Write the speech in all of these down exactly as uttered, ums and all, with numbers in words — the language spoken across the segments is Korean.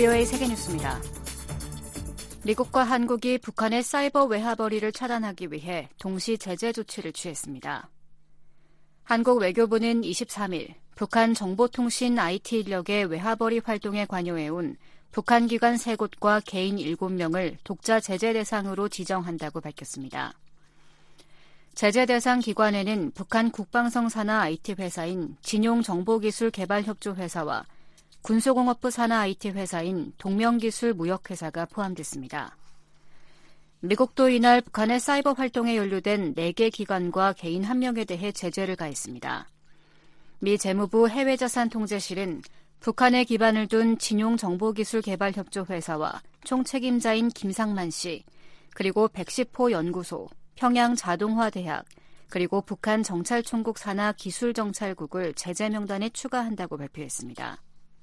브이오에이 세계뉴스입니다. 미국과 한국이 북한의 사이버 외화벌이를 차단하기 위해 동시 제재 조치를 취했습니다. 한국 외교부는 이십삼 일 북한 정보통신 아이티 인력의 외화벌이 활동에 관여해온 북한 기관 세 곳과 개인 일곱 명을 독자 제재 대상으로 지정한다고 밝혔습니다. 제재 대상 기관에는 북한 국방성 산하 아이티 회사인 진용정보기술개발협조회사와 군수공업부 산하 아이티 회사인 동명기술무역회사가 포함됐습니다. 미국도 이날 북한의 사이버 활동에 연루된 네 개 기관과 개인 한 명에 대해 제재를 가했습니다. 미 재무부 해외자산통제실은 북한에 기반을 둔 진용정보기술개발협조회사와 총책임자인 김상만 씨, 그리고 백십 호 연구소, 평양자동화대학, 그리고 북한 정찰총국 산하 기술정찰국을 제재 명단에 추가한다고 발표했습니다.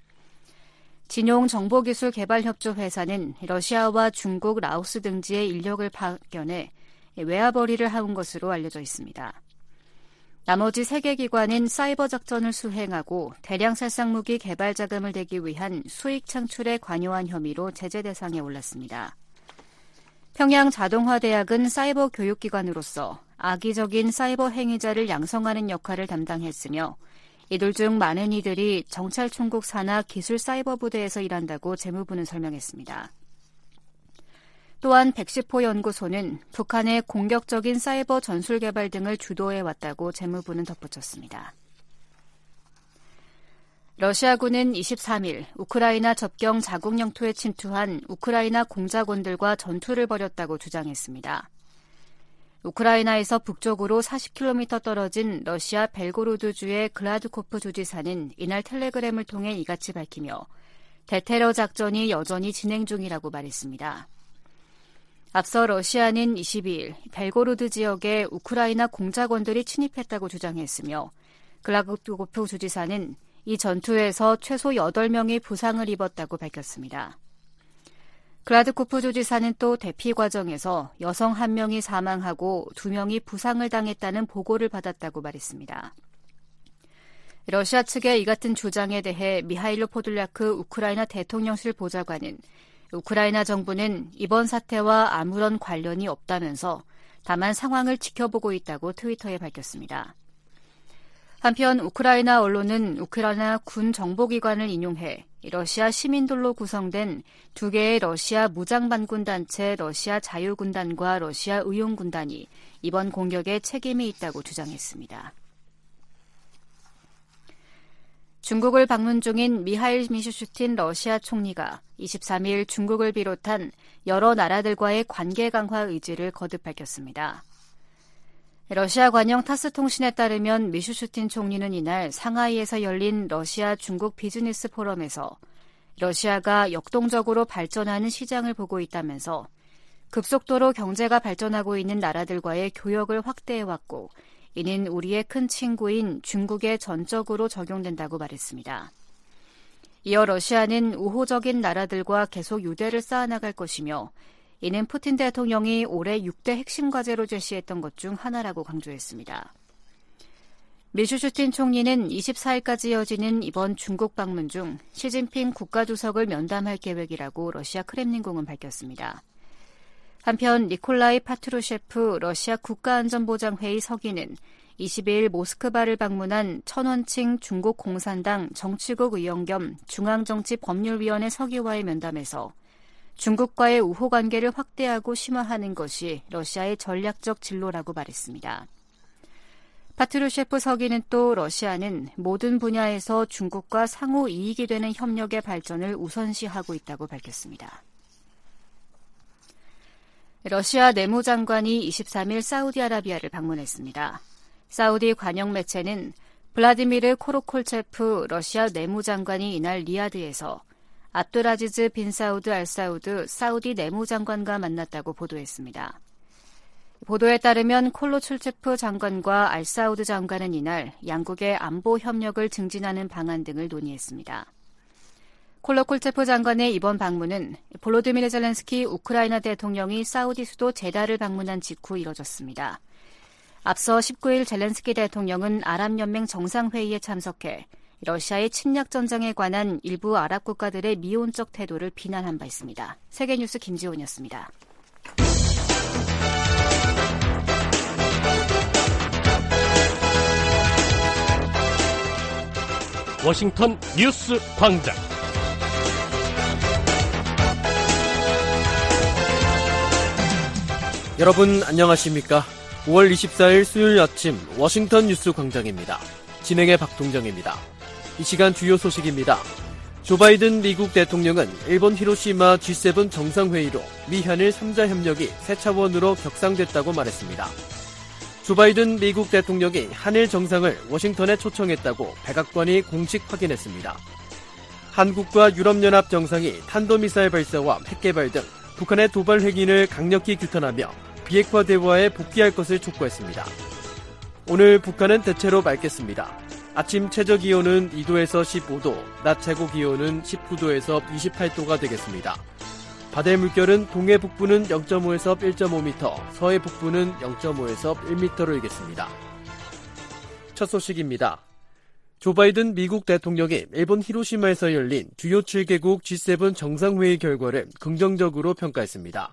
진용정보기술개발협조회사는 러시아와 중국, 라오스 등지의 인력을 파견해 외화벌이를 해온 것으로 알려져 있습니다. 나머지 세 개 기관은 사이버 작전을 수행하고 대량 살상무기 개발 자금을 대기 위한 수익 창출에 관여한 혐의로 제재 대상에 올랐습니다. 평양자동화대학은 사이버 교육기관으로서 악의적인 사이버 행위자를 양성하는 역할을 담당했으며 이들 중 많은 이들이 정찰총국 산하 기술사이버부대에서 일한다고 재무부는 설명했습니다. 또한 백십 호 연구소는 북한의 공격적인 사이버 전술 개발 등을 주도해왔다고 재무부는 덧붙였습니다. 러시아군은 이십삼 일 우크라이나 접경 자국 영토에 침투한 우크라이나 공작원들과 전투를 벌였다고 주장했습니다. 우크라이나에서 북쪽으로 사십 킬로미터 떨어진 러시아 벨고로드주의 글라드코프 주지사는 이날 텔레그램을 통해 이같이 밝히며 대테러 작전이 여전히 진행 중이라고 말했습니다. 앞서 러시아는 이십이 일 벨고로드 지역에 우크라이나 공작원들이 침입했다고 주장했으며 글라드코프 주지사는 이 전투에서 최소 여덟 명이 부상을 입었다고 밝혔습니다. 글라드코프 주지사는 또 대피 과정에서 여성 한 명이 사망하고 두 명이 부상을 당했다는 보고를 받았다고 말했습니다. 러시아 측의 이 같은 주장에 대해 미하일로 포돌리아크 우크라이나 대통령실 보좌관은 우크라이나 정부는 이번 사태와 아무런 관련이 없다면서 다만 상황을 지켜보고 있다고 트위터에 밝혔습니다. 한편 우크라이나 언론은 우크라이나 군 정보기관을 인용해 러시아 시민들로 구성된 두 개의 러시아 무장반군 단체 러시아 자유군단과 러시아 의용군단이 이번 공격에 책임이 있다고 주장했습니다. 중국을 방문 중인 미하일 미슈슈틴 러시아 총리가 이십삼 일 중국을 비롯한 여러 나라들과의 관계 강화 의지를 거듭 밝혔습니다. 러시아 관영 타스 통신에 따르면 미슈슈틴 총리는 이날 상하이에서 열린 러시아 중국 비즈니스 포럼에서 러시아가 역동적으로 발전하는 시장을 보고 있다면서 급속도로 경제가 발전하고 있는 나라들과의 교역을 확대해왔고 이는 우리의 큰 친구인 중국에 전적으로 적용된다고 말했습니다. 이어 러시아는 우호적인 나라들과 계속 유대를 쌓아나갈 것이며 이는 푸틴 대통령이 올해 육 대 핵심 과제로 제시했던 것 중 하나라고 강조했습니다. 미슈슈틴 총리는 이십사 일까지 이어지는 이번 중국 방문 중 시진핑 국가주석을 면담할 계획이라고 러시아 크렘린궁은 밝혔습니다. 한편 니콜라이 파트루셰프 러시아 국가안전보장회의 서기는 이십이 일 모스크바를 방문한 천원칭 중국 공산당 정치국 의원 겸 중앙정치법률위원회 서기와의 면담에서 중국과의 우호 관계를 확대하고 심화하는 것이 러시아의 전략적 진로라고 말했습니다. 파트루셰프 서기는 또 러시아는 모든 분야에서 중국과 상호 이익이 되는 협력의 발전을 우선시하고 있다고 밝혔습니다. 러시아 내무장관이 이십삼 일 사우디아라비아를 방문했습니다. 사우디 관영 매체는 블라디미르 코로콜체프 러시아 내무장관이 이날 리야드에서 압두라지즈 빈 사우드 알 사우드 사우디 내무장관과 만났다고 보도했습니다. 보도에 따르면 콜로출체프 장관과 알 사우드 장관은 이날 양국의 안보 협력을 증진하는 방안 등을 논의했습니다. 콜로콜체프 장관의 이번 방문은 볼로디미르 젤렌스키 우크라이나 대통령이 사우디 수도 제다를 방문한 직후 이뤄졌습니다. 앞서 십구 일 젤렌스키 대통령은 아랍연맹 정상회의에 참석해 러시아의 침략 전쟁에 관한 일부 아랍 국가들의 미온적 태도를 비난한 바 있습니다. 세계뉴스 김지훈이었습니다. 워싱턴 뉴스 광장. 여러분 안녕하십니까? 오월 이십사일 수요일 아침 워싱턴 뉴스 광장입니다. 진행의 박동정입니다. 이 시간 주요 소식입니다. 조 바이든 미국 대통령은 일본 히로시마 지 세븐 정상회의로 미한일 삼자 협력이 새 차원으로 격상됐다고 말했습니다. 조 바이든 미국 대통령이 한일 정상을 워싱턴에 초청했다고 백악관이 공식 확인했습니다. 한국과 유럽연합 정상이 탄도미사일 발사와 핵개발 등 북한의 도발 행위를 강력히 규탄하며 비핵화 대화에 복귀할 것을 촉구했습니다. 오늘 북한은 대체로 맑겠습니다. 아침 최저기온은 이도에서 십오도, 낮 최고기온은 십구도에서 이십팔도가 되겠습니다. 바다의 물결은 동해 북부는 영점오에서 일점오미터, 서해 북부는 영점오에서 일미터로 일겠습니다. 첫 소식입니다. 조 바이든 미국 대통령이 일본 히로시마에서 열린 주요 칠개국 지 세븐 정상회의 결과를 긍정적으로 평가했습니다.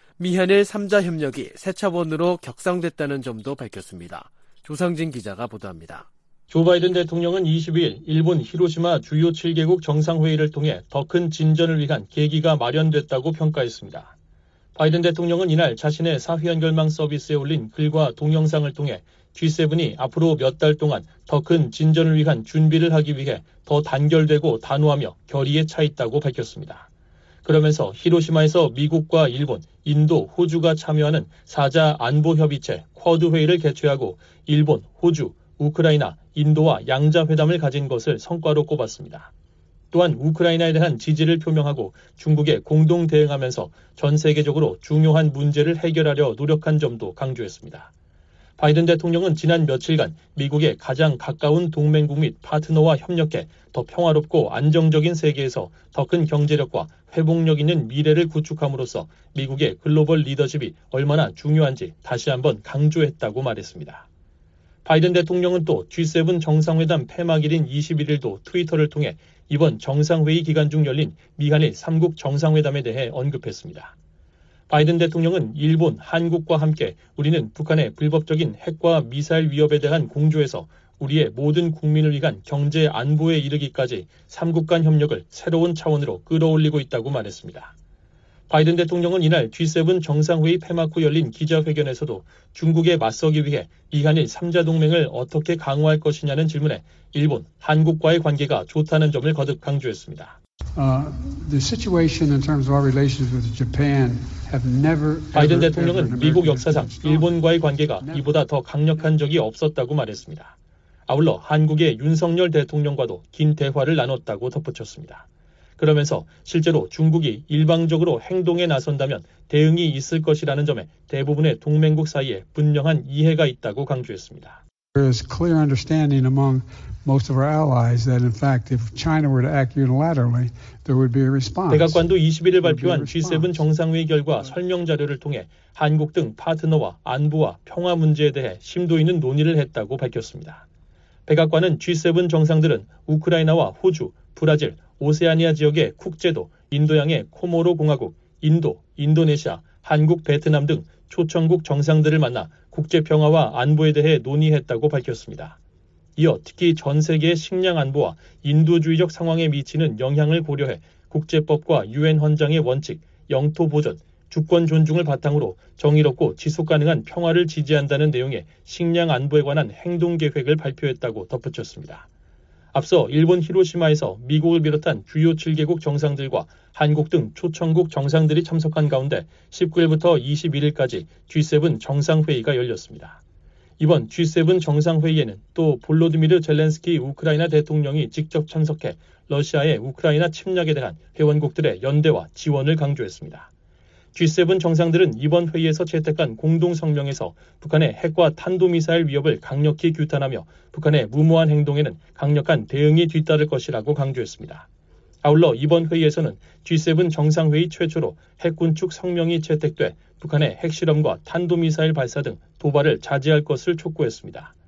미한일 삼자 협력이 새 차원으로 격상됐다는 점도 밝혔습니다. 조상진 기자가 보도합니다. 조 바이든 대통령은 이십이일 일본 히로시마 주요 칠개국 정상회의를 통해 더 큰 진전을 위한 계기가 마련됐다고 평가했습니다. 바이든 대통령은 이날 자신의 사회연결망 서비스에 올린 글과 동영상을 통해 지 세븐이 앞으로 몇 달 동안 더 큰 진전을 위한 준비를 하기 위해 더 단결되고 단호하며 결의에 차 있다고 밝혔습니다. 그러면서 히로시마에서 미국과 일본, 인도, 호주가 참여하는 사자 안보협의체 쿼드 회의를 개최하고 일본, 호주, 우크라이나, 인도와 양자회담을 가진 것을 성과로 꼽았습니다. 또한 우크라이나에 대한 지지를 표명하고 중국에 공동 대응하면서 전 세계적으로 중요한 문제를 해결하려 노력한 점도 강조했습니다. 바이든 대통령은 지난 며칠간 미국의 가장 가까운 동맹국 및 파트너와 협력해 더 평화롭고 안정적인 세계에서 더 큰 경제력과 회복력 있는 미래를 구축함으로써 미국의 글로벌 리더십이 얼마나 중요한지 다시 한번 강조했다고 말했습니다. 바이든 대통령은 또 지 세븐 정상회담 폐막일인 이십일일도 트위터를 통해 이번 정상회의 기간 중 열린 미한일 삼국 정상회담에 대해 언급했습니다. 바이든 대통령은 일본, 한국과 함께 우리는 북한의 불법적인 핵과 미사일 위협에 대한 공조에서 우리의 모든 국민을 위한 경제 안보에 이르기까지 삼국 간 협력을 새로운 차원으로 끌어올리고 있다고 말했습니다. 바이든 대통령은 이날 지 세븐 정상회의 폐막 후 열린 기자회견에서도 중국에 맞서기 위해 미한일 삼자 동맹을 어떻게 강화할 것이냐는 질문에 일본, 한국과의 관계가 좋다는 점을 거듭 강조했습니다. Uh, the situation in terms of our relations with Japan have never, 바이든 ever, 대통령은 ever 미국 역사상 일본과의 관계가 이보다 더 강력한 적이 없었다고 말했습니다. 아울러 한국의 윤석열 대통령과도 긴 대화를 나눴다고 덧붙였습니다. 그러면서 실제로 중국이 일방적으로 행동에 나선다면 대응이 있을 것이라는 점에 대부분의 동맹국 사이에 분명한 이해가 있다고 강조했습니다. There is clear understanding among most of our allies that in fact if China were to act unilaterally, there would be a response. 백악관도 이십일일 발표한 지 세븐 정상회의 결과 설명 자료를 통해 한국 등 파트너와 안보와 평화 문제에 대해 심도 있는 논의를 했다고 밝혔습니다. 백악관은 지 세븐 정상들은 우크라이나와 호주, 브라질, 오세아니아 지역의 쿡제도, 인도양의 코모로 공화국, 인도, 인도네시아, 한국, 베트남 등 초청국 정상들을 만나 국제평화와 안보에 대해 논의했다고 밝혔습니다. 이어 특히 전 세계의 식량 안보와 인도주의적 상황에 미치는 영향을 고려해 국제법과 유엔 헌장의 원칙, 영토 보전, 주권 존중을 바탕으로 정의롭고 지속가능한 평화를 지지한다는 내용의 식량 안보에 관한 행동 계획을 발표했다고 덧붙였습니다. 앞서 일본 히로시마에서 미국을 비롯한 주요 칠개국 정상들과 한국 등 초청국 정상들이 참석한 가운데 십구일부터 이십일일까지 지 세븐 정상회의가 열렸습니다. 이번 지 세븐 정상회의에는 또 볼로디미르 젤렌스키 우크라이나 대통령이 직접 참석해 러시아의 우크라이나 침략에 대한 회원국들의 연대와 지원을 강조했습니다. 지 세븐 정상들은 이번 회의에서 채택한 공동성명에서 북한의 핵과 탄도미사일 위협을 강력히 규탄하며 북한의 무모한 행동에는 강력한 대응이 뒤따를 것이라고 강조했습니다. 아울러 이번 회의에서는 지 세븐 정상회의 최초로 핵군축 성명이 채택돼 북한의 핵실험과 탄도미사일 발사 등 도발을 자제할 것을 촉구했습니다.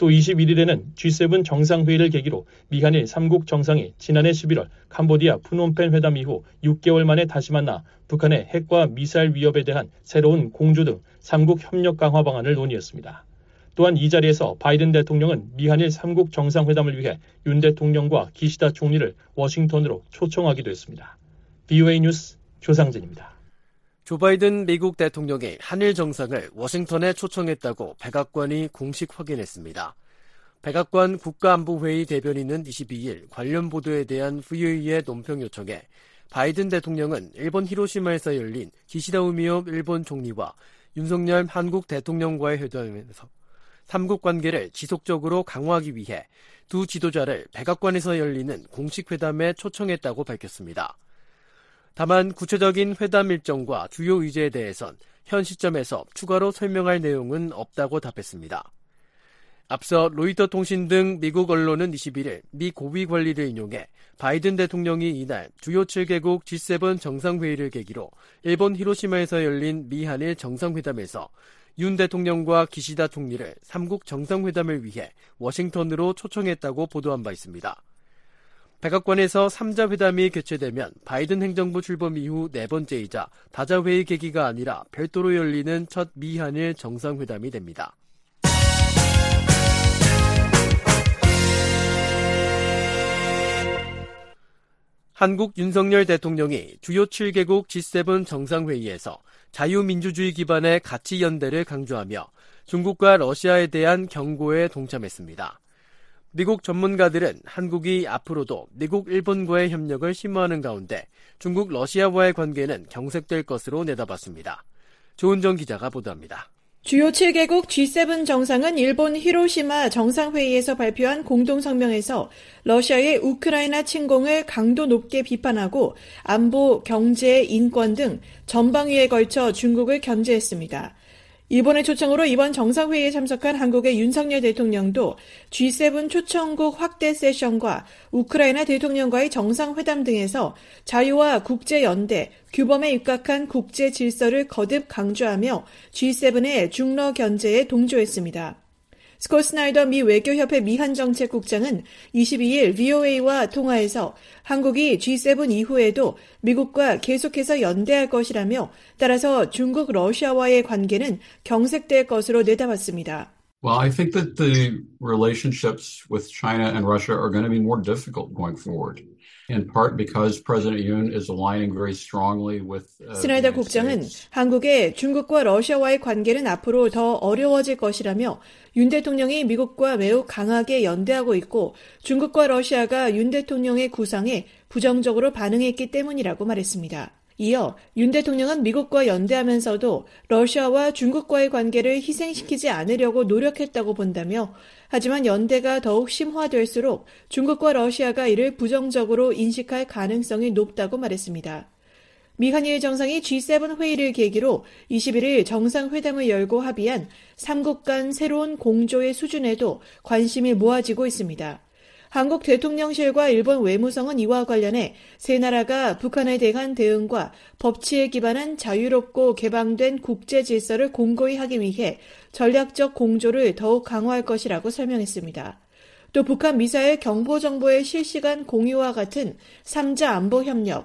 또 이십일일에는 지 세븐 정상회의를 계기로 미한일 삼국 정상이 지난해 십일월 캄보디아 프놈펜 회담 이후 육 개월 만에 다시 만나 북한의 핵과 미사일 위협에 대한 새로운 공조 등 삼국 협력 강화 방안을 논의했습니다. 또한 이 자리에서 바이든 대통령은 미한일 삼국 정상회담을 위해 윤 대통령과 기시다 총리를 워싱턴으로 초청하기도 했습니다. 비오에이 뉴스 조상진입니다. 조 바이든 미국 대통령이 한일 정상을 워싱턴에 초청했다고 백악관이 공식 확인했습니다. 백악관 국가안보회의 대변인은 이십이일 관련 보도에 대한 후이의 논평 요청에 바이든 대통령은 일본 히로시마에서 열린 기시다 우미오 일본 총리와 윤석열 한국 대통령과의 회담에서 삼국 관계를 지속적으로 강화하기 위해 두 지도자를 백악관에서 열리는 공식 회담에 초청했다고 밝혔습니다. 다만 구체적인 회담 일정과 주요 의제에 대해선 현 시점에서 추가로 설명할 내용은 없다고 답했습니다. 앞서 로이터 통신 등 미국 언론은 이십일일 미 고위 관리를 인용해 바이든 대통령이 이날 주요 칠 개국 지 세븐 정상회의를 계기로 일본 히로시마에서 열린 미한일 정상회담에서 윤 대통령과 기시다 총리를 삼국 정상회담을 위해 워싱턴으로 초청했다고 보도한 바 있습니다. 백악관에서 삼 자 회담이 개최되면 바이든 행정부 출범 이후 네 번째이자 다자회의 계기가 아니라 별도로 열리는 첫 미한일 정상회담이 됩니다. 한국 윤석열 대통령이 주요 칠 개국 지 세븐 정상회의에서 자유민주주의 기반의 가치연대를 강조하며 중국과 러시아에 대한 경고에 동참했습니다. 미국 전문가들은 한국이 앞으로도 미국, 일본과의 협력을 심화하는 가운데 중국, 러시아와의 관계는 경색될 것으로 내다봤습니다. 조은정 기자가 보도합니다. 주요 칠 개국 지 세븐 정상은 일본 히로시마 정상회의에서 발표한 공동성명에서 러시아의 우크라이나 침공을 강도 높게 비판하고 안보, 경제, 인권 등 전방위에 걸쳐 중국을 견제했습니다. 일본의 초청으로 이번 정상회의에 참석한 한국의 윤석열 대통령도 지 세븐 초청국 확대 세션과 우크라이나 대통령과의 정상회담 등에서 자유와 국제연대, 규범에 입각한 국제 질서를 거듭 강조하며 지 세븐의 중러 견제에 동조했습니다. 스콧 스나이더 미 외교협회 미한정책국장은 이십이일 비오에이와 통화에서 한국이 지 세븐 이후에도 미국과 계속해서 연대할 것이라며 따라서 중국, 러시아와의 관계는 경색될 것으로 내다봤습니다. Well, I think that the relationships with China and Russia are going to be more difficult going forward. In part because President Yoon is aligning very strongly with uh, 스나이더 국장은 한국의 중국과 러시아와의 관계는 앞으로 더 어려워질 것이라며 윤 대통령이 미국과 매우 강하게 연대하고 있고 중국과 러시아가 윤 대통령의 구상에 부정적으로 반응했기 때문이라고 말했습니다. 이어 윤 대통령은 미국과 연대하면서도 러시아와 중국과의 관계를 희생시키지 않으려고 노력했다고 본다며 하지만 연대가 더욱 심화될수록 중국과 러시아가 이를 부정적으로 인식할 가능성이 높다고 말했습니다. 미 한일 정상이 지 세븐 회의를 계기로 이십일일 정상회담을 열고 합의한 삼국 간 새로운 공조의 수준에도 관심이 모아지고 있습니다. 한국 대통령실과 일본 외무성은 이와 관련해 세 나라가 북한에 대한 대응과 법치에 기반한 자유롭고 개방된 국제 질서를 공고히 하기 위해 전략적 공조를 더욱 강화할 것이라고 설명했습니다. 또 북한 미사일 경보 정보의 실시간 공유와 같은 삼 자 안보 협력,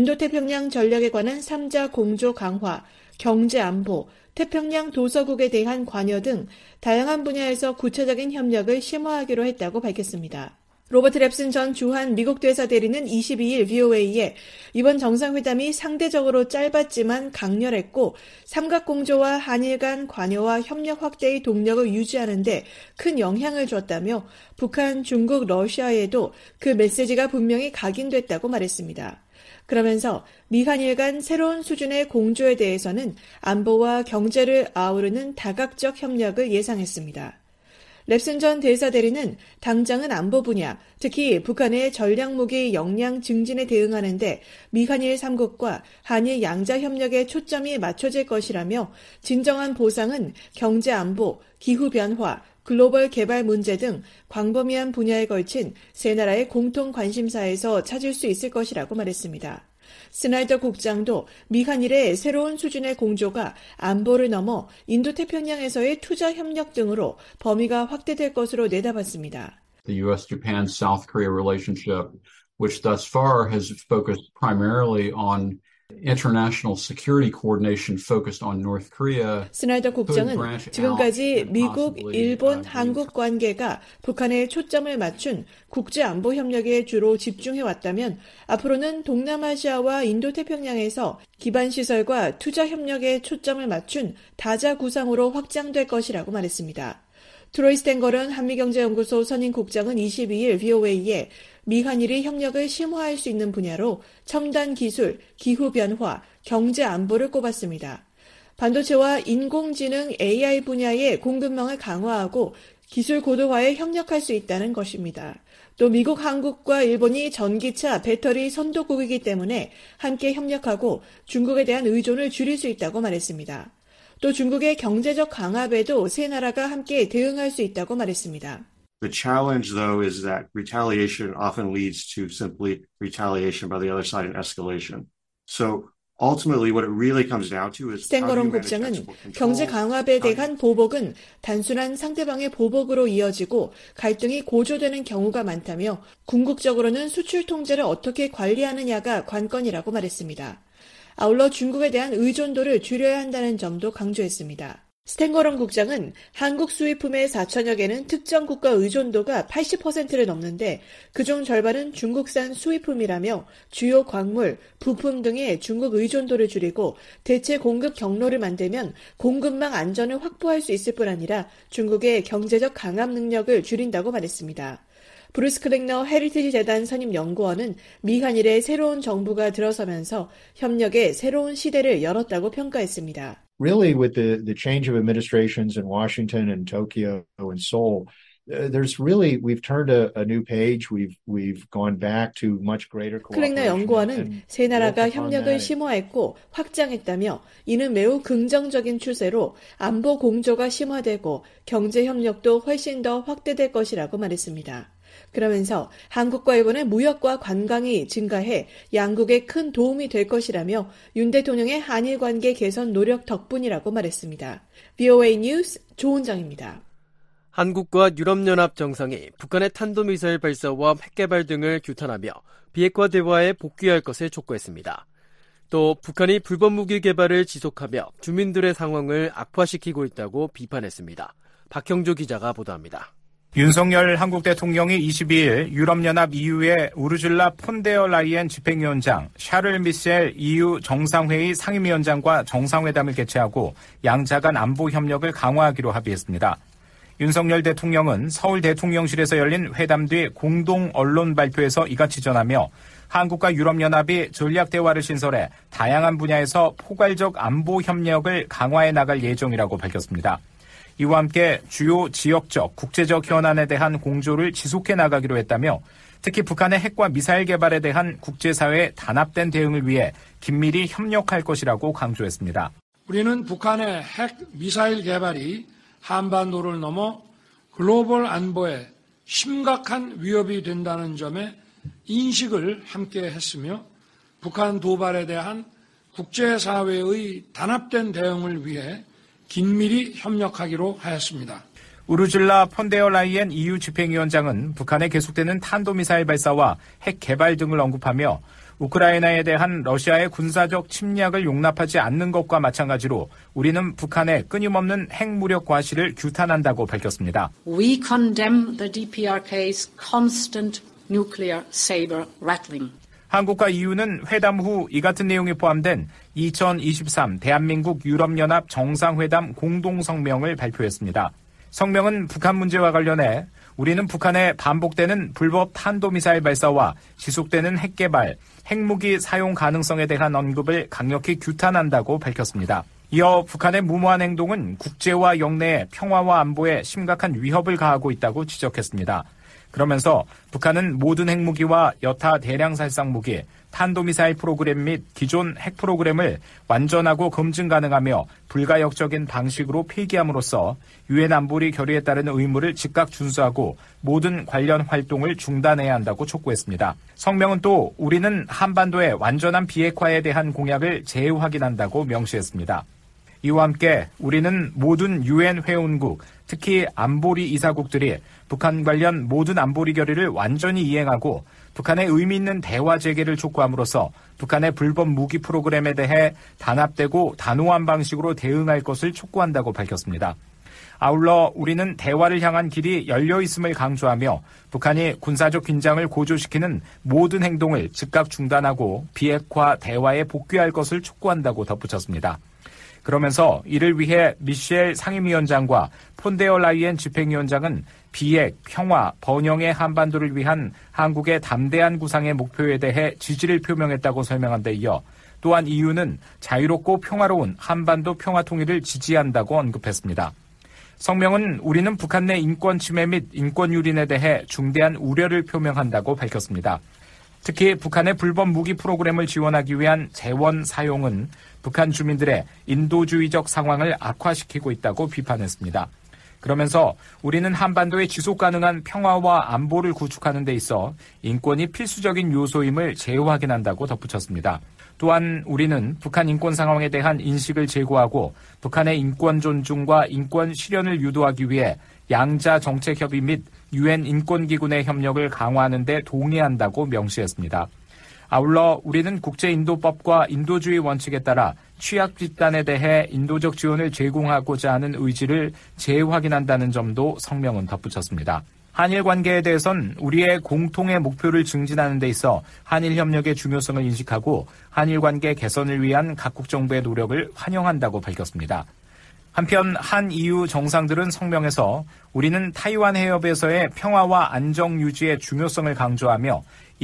인도태평양 전략에 관한 삼 자 공조 강화, 경제 안보, 태평양 도서국에 대한 관여 등 다양한 분야에서 구체적인 협력을 심화하기로 했다고 밝혔습니다. 로버트 랩슨 전 주한 미국 대사 대리는 이십이일 비오에이에 이번 정상회담이 상대적으로 짧았지만 강렬했고 삼각공조와 한일 간 관여와 협력 확대의 동력을 유지하는 데 큰 영향을 줬다며 북한, 중국, 러시아에도 그 메시지가 분명히 각인됐다고 말했습니다. 그러면서 미한일 간 새로운 수준의 공조에 대해서는 안보와 경제를 아우르는 다각적 협력을 예상했습니다. 랩슨 전 대사 대리는 당장은 안보 분야, 특히 북한의 전략무기 역량 증진에 대응하는 데 미한일 삼국과 한일 양자 협력에 초점이 맞춰질 것이라며 진정한 보상은 경제 안보, 기후변화, 글로벌 개발 문제 등 광범위한 분야에 걸친 세 나라의 공통 관심사에서 찾을 수 있을 것이라고 말했습니다. 스나이더 국장도 미한일의 새로운 수준의 공조가 안보를 넘어 인도태평양에서의 투자 협력 등으로 범위가 확대될 것으로 내다봤습니다. The U S-Japan-South Korea relationship, which thus far has focused primarily on international security coordination focused on North Korea. 스나이더 국장은 지금까지 미국, 일본, 한국 관계가 북한에 초점을 맞춘 국제 안보 협력에 주로 집중해 왔다면 앞으로는 동남아시아와 인도태평양에서 기반 시설과 투자 협력에 초점을 맞춘 다자 구상으로 확장될 것이라고 말했습니다. 트로이 스탠거런 한미경제연구소 선임국장은 이십이일 브이오에이에 미한일이 협력을 심화할 수 있는 분야로 첨단 기술, 기후변화, 경제 안보를 꼽았습니다. 반도체와 인공지능 에이아이 분야의 공급망을 강화하고 기술 고도화에 협력할 수 있다는 것입니다. 또 미국, 한국과 일본이 전기차, 배터리 선도국이기 때문에 함께 협력하고 중국에 대한 의존을 줄일 수 있다고 말했습니다. 또 중국의 경제적 강압에도 세 나라가 함께 대응할 수 있다고 말했습니다. The challenge, though, is that retaliation often leads to simply retaliation by the other side and escalation. So ultimately what it really comes down to is 스탠거런 국장은 경제 강압에 대한 보복은 단순한 상대방의 보복으로 이어지고 갈등이 고조되는 경우가 많다며 궁극적으로는 수출 통제를 어떻게 관리하느냐가 관건이라고 말했습니다. 아울러 중국에 대한 의존도를 줄여야 한다는 점도 강조했습니다. 스탠거런 국장은 한국 수입품의 사천여 개는 특정 국가 의존도가 팔십 퍼센트를 넘는데 그중 절반은 중국산 수입품이라며 주요 광물, 부품 등의 중국 의존도를 줄이고 대체 공급 경로를 만들면 공급망 안전을 확보할 수 있을 뿐 아니라 중국의 경제적 강압 능력을 줄인다고 말했습니다. 브루스 클링너 헤리티지 재단 선임 연구원은 미한일의 새로운 정부가 들어서면서 협력의 새로운 시대를 열었다고 평가했습니다. Really, with the, the change of administrations in Washington and Tokyo and Seoul, there's really we've turned a, a new page. We've we've gone back to much greater cooperation. 클링너 연구원은 세 나라가 협력을 심화했고 확장했다며 이는 매우 긍정적인 추세로 안보 공조가 심화되고 경제 협력도 훨씬 더 확대될 것이라고 말했습니다. 그러면서 한국과 일본의 무역과 관광이 증가해 양국에 큰 도움이 될 것이라며 윤 대통령의 한일 관계 개선 노력 덕분이라고 말했습니다. 브이오에이 뉴스 조은정입니다. 한국과 유럽연합 정상이 북한의 탄도미사일 발사와 핵개발 등을 규탄하며 비핵화 대화에 복귀할 것을 촉구했습니다. 또 북한이 불법 무기 개발을 지속하며 주민들의 상황을 악화시키고 있다고 비판했습니다. 박형조 기자가 보도합니다. 윤석열 한국 대통령이 이십이일 유럽연합 이유의 우르줄라 폰데어 라이엔 집행위원장, 샤를 미셸 이유 정상회의 상임위원장과 정상회담을 개최하고 양자 간 안보 협력을 강화하기로 합의했습니다. 윤석열 대통령은 서울 대통령실에서 열린 회담 뒤 공동 언론 발표에서 이같이 전하며 한국과 유럽연합이 전략대화를 신설해 다양한 분야에서 포괄적 안보 협력을 강화해 나갈 예정이라고 밝혔습니다. 이와 함께 주요 지역적, 국제적 현안에 대한 공조를 지속해 나가기로 했다며 특히 북한의 핵과 미사일 개발에 대한 국제사회의 단합된 대응을 위해 긴밀히 협력할 것이라고 강조했습니다. 우리는 북한의 핵, 미사일 개발이 한반도를 넘어 글로벌 안보에 심각한 위협이 된다는 점에 인식을 함께 했으며 북한 도발에 대한 국제사회의 단합된 대응을 위해 긴밀히 협력하기로 하였습니다. 우르줄라 폰데어 라이엔 이유 집행위원장은 북한의 계속되는 탄도미사일 발사와 핵 개발 등을 언급하며 우크라이나에 대한 러시아의 군사적 침략을 용납하지 않는 것과 마찬가지로 우리는 북한의 끊임없는 핵무력 과시를 규탄한다고 밝혔습니다. We condemn the 디피아르케이's constant nuclear saber rattling. 한국과 이유는 회담 후 이 같은 내용이 포함된 이천이십삼 대한민국 유럽연합 정상회담 공동성명을 발표했습니다. 성명은 북한 문제와 관련해 우리는 북한의 반복되는 불법 탄도미사일 발사와 지속되는 핵개발, 핵무기 사용 가능성에 대한 언급을 강력히 규탄한다고 밝혔습니다. 이어 북한의 무모한 행동은 국제와 영내의 평화와 안보에 심각한 위협을 가하고 있다고 지적했습니다. 그러면서 북한은 모든 핵무기와 여타 대량 살상 무기, 탄도미사일 프로그램 및 기존 핵 프로그램을 완전하고 검증 가능하며 불가역적인 방식으로 폐기함으로써 유엔 안보리 결의에 따른 의무를 즉각 준수하고 모든 관련 활동을 중단해야 한다고 촉구했습니다. 성명은 또 우리는 한반도의 완전한 비핵화에 대한 공약을 재확인한다고 명시했습니다. 이와 함께 우리는 모든 유엔 회원국, 특히 안보리 이사국들이 북한 관련 모든 안보리 결의를 완전히 이행하고 북한의 의미 있는 대화 재개를 촉구함으로써 북한의 불법 무기 프로그램에 대해 단합되고 단호한 방식으로 대응할 것을 촉구한다고 밝혔습니다. 아울러 우리는 대화를 향한 길이 열려 있음을 강조하며 북한이 군사적 긴장을 고조시키는 모든 행동을 즉각 중단하고 비핵화 대화에 복귀할 것을 촉구한다고 덧붙였습니다. 그러면서 이를 위해 미셸 상임위원장과 폰데어 라이엔 집행위원장은 비핵, 평화, 번영의 한반도를 위한 한국의 담대한 구상의 목표에 대해 지지를 표명했다고 설명한 데 이어 또한 이유는 자유롭고 평화로운 한반도 평화 통일을 지지한다고 언급했습니다. 성명은 우리는 북한 내 인권 침해 및 인권 유린에 대해 중대한 우려를 표명한다고 밝혔습니다. 특히 북한의 불법 무기 프로그램을 지원하기 위한 재원 사용은 북한 주민들의 인도주의적 상황을 악화시키고 있다고 비판했습니다. 그러면서 우리는 한반도의 지속 가능한 평화와 안보를 구축하는 데 있어 인권이 필수적인 요소임을 재확인한다고 덧붙였습니다. 또한 우리는 북한 인권 상황에 대한 인식을 제고하고 북한의 인권 존중과 인권 실현을 유도하기 위해 양자 정책 협의 및 유엔 인권기구 내 협력을 강화하는 데 동의한다고 명시했습니다. 아울러 우리는 국제인도법과 인도주의 원칙에 따라 취약 집단에 대해 인도적 지원을 제공하고자 하는 의지를 재확인한다는 점도 성명은 덧붙였습니다. 한일 관계에 대해선 우리의 공통의 목표를 증진하는 데 있어 한일 협력의 중요성을 인식하고 한일 관계 개선을 위한 각국 정부의 노력을 환영한다고 밝혔습니다. 한편 한 이유 정상들은 성명에서 우리는 타이완 해협에서의 평화와 안정 유지의 중요성을 강조하며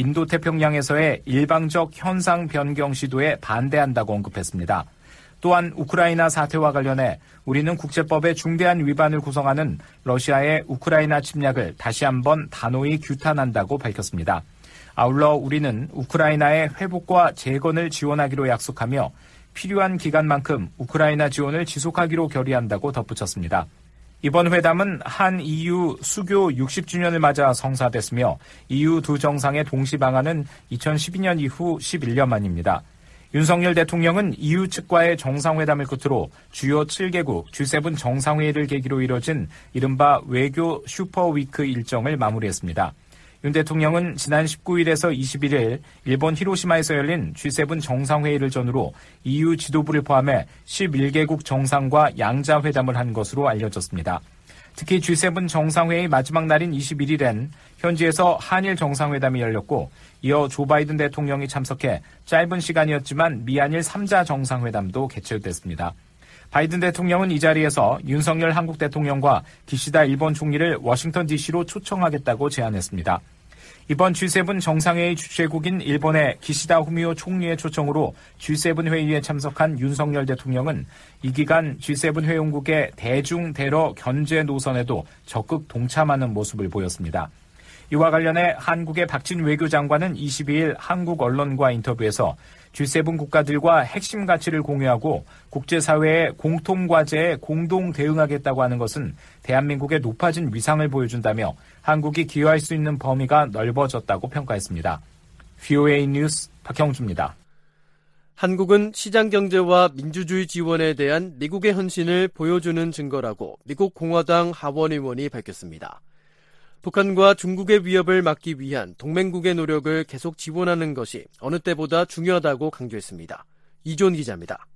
인도태평양에서의 일방적 현상 변경 시도에 반대한다고 언급했습니다. 또한 우크라이나 사태와 관련해 우리는 국제법의 중대한 위반을 구성하는 러시아의 우크라이나 침략을 다시 한번 단호히 규탄한다고 밝혔습니다. 아울러 우리는 우크라이나의 회복과 재건을 지원하기로 약속하며 필요한 기간만큼 우크라이나 지원을 지속하기로 결의한다고 덧붙였습니다. 이번 회담은 한 이유 수교 육십 주년을 맞아 성사됐으며 이유 두 정상의 동시 방한은 이천십이 년 이후 십일 년 만입니다. 윤석열 대통령은 이유 측과의 정상회담을 끝으로 주요 칠 개국 지 세븐 정상회의를 계기로 이뤄진 이른바 외교 슈퍼위크 일정을 마무리했습니다. 윤 대통령은 지난 십구 일에서 이십일 일 일본 히로시마에서 열린 지 세븐 정상회의를 전후로 이유 지도부를 포함해 십일 개국 정상과 양자회담을 한 것으로 알려졌습니다. 특히 지 세븐 정상회의 마지막 날인 이십일 일엔 현지에서 한일 정상회담이 열렸고 이어 조 바이든 대통령이 참석해 짧은 시간이었지만 미한일 삼 자 정상회담도 개최됐습니다. 바이든 대통령은 이 자리에서 윤석열 한국 대통령과 기시다 일본 총리를 워싱턴 디씨로 초청하겠다고 제안했습니다. 이번 지 세븐 정상회의 주최국인 일본의 기시다 후미오 총리의 초청으로 지 세븐 회의에 참석한 윤석열 대통령은 이 기간 지 세븐 회원국의 대중 대러 견제 노선에도 적극 동참하는 모습을 보였습니다. 이와 관련해 한국의 박진 외교장관은 이십이 일 한국 언론과 인터뷰에서 지 세븐 국가들과 핵심 가치를 공유하고 국제사회의 공통과제에 공동 대응하겠다고 하는 것은 대한민국의 높아진 위상을 보여준다며 한국이 기여할 수 있는 범위가 넓어졌다고 평가했습니다. 브이오에이 뉴스 박형주입니다. 한국은 시장경제와 민주주의 지원에 대한 미국의 헌신을 보여주는 증거라고 미국 공화당 하원 의원이 밝혔습니다. 북한과 중국의 위협을 막기 위한 동맹국의 노력을 계속 지원하는 것이 어느 때보다 중요하다고 강조했습니다. 이존 기자입니다.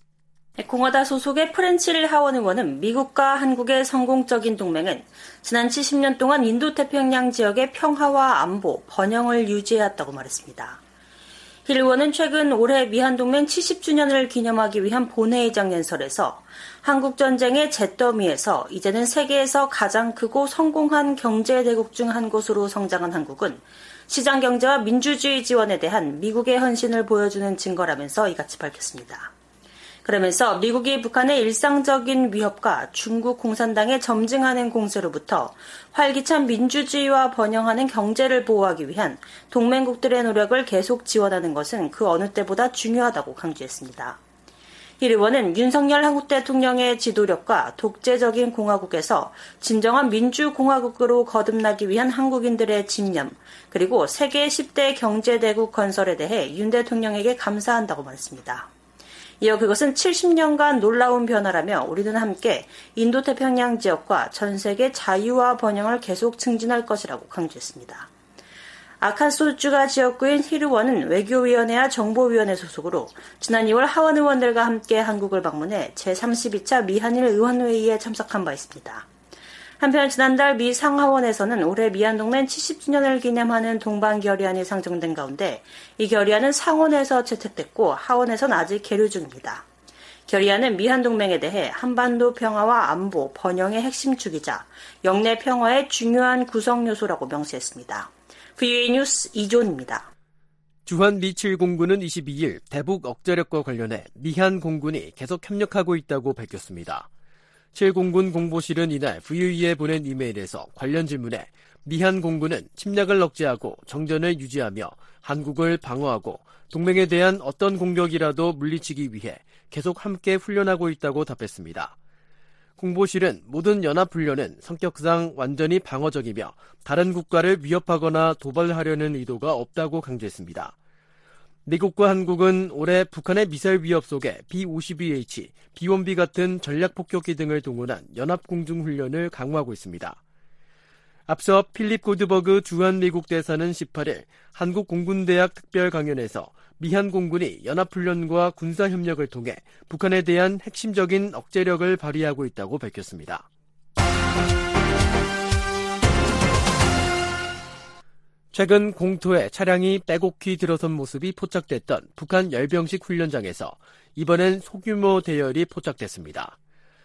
공화당 소속의 프렌칠 하원 의원은 미국과 한국의 성공적인 동맹은 지난 칠십 년 동안 인도태평양 지역의 평화와 안보, 번영을 유지해왔다고 말했습니다. 힐 의원은 최근 올해 미한동맹 칠십 주년을 기념하기 위한 본회의장 연설에서 한국전쟁의 잿더미에서 이제는 세계에서 가장 크고 성공한 경제대국 중 한 곳으로 성장한 한국은 시장경제와 민주주의 지원에 대한 미국의 헌신을 보여주는 증거라면서 이같이 밝혔습니다. 그러면서 미국이 북한의 일상적인 위협과 중국 공산당의 점증하는 공세로부터 활기찬 민주주의와 번영하는 경제를 보호하기 위한 동맹국들의 노력을 계속 지원하는 것은 그 어느 때보다 중요하다고 강조했습니다. 힐 의원은 윤석열 한국 대통령의 지도력과 독재적인 공화국에서 진정한 민주공화국으로 거듭나기 위한 한국인들의 집념, 그리고 세계 십 대 경제대국 건설에 대해 윤 대통령에게 감사한다고 말했습니다. 이어 그것은 칠십 년간 놀라운 변화라며 우리는 함께 인도태평양 지역과 전 세계 자유와 번영을 계속 증진할 것이라고 강조했습니다. 아칸소주가 지역구인 힐 의원은 외교위원회와 정보위원회 소속으로 지난 이월 하원 의원들과 함께 한국을 방문해 제삼십이 차 미한일 의원회의에 참석한 바 있습니다. 한편 지난달 미 상하원에서는 올해 미한동맹 칠십 주년을 기념하는 동반결의안이 상정된 가운데 이 결의안은 상원에서 채택됐고 하원에서는 아직 계류 중입니다. 결의안은 미한동맹에 대해 한반도 평화와 안보, 번영의 핵심 주기자, 영내 평화의 중요한 구성 요소라고 명시했습니다. 브이오에이 뉴스 이존입니다. 주한 미칠 공군은 이십이일 대북 억제력과 관련해 미한 공군이 계속 협력하고 있다고 밝혔습니다. 칠 공군 공보실은 이날 브이오에이에 보낸 이메일에서 관련 질문에 미한 공군은 침략을 억제하고 정전을 유지하며 한국을 방어하고 동맹에 대한 어떤 공격이라도 물리치기 위해 계속 함께 훈련하고 있다고 답했습니다. 공보실은 모든 연합훈련은 성격상 완전히 방어적이며 다른 국가를 위협하거나 도발하려는 의도가 없다고 강조했습니다. 미국과 한국은 올해 북한의 미사일 위협 속에 비 오십이 에이치, 비 원 비 같은 전략폭격기 등을 동원한 연합공중훈련을 강화하고 있습니다. 앞서 필립 고드버그 주한미국 대사는 십팔일 한국 공군대학 특별 강연에서 미한 공군이 연합훈련과 군사협력을 통해 북한에 대한 핵심적인 억제력을 발휘하고 있다고 밝혔습니다. 최근 공토에 차량이 빼곡히 들어선 모습이 포착됐던 북한 열병식 훈련장에서 이번엔 소규모 대열이 포착됐습니다.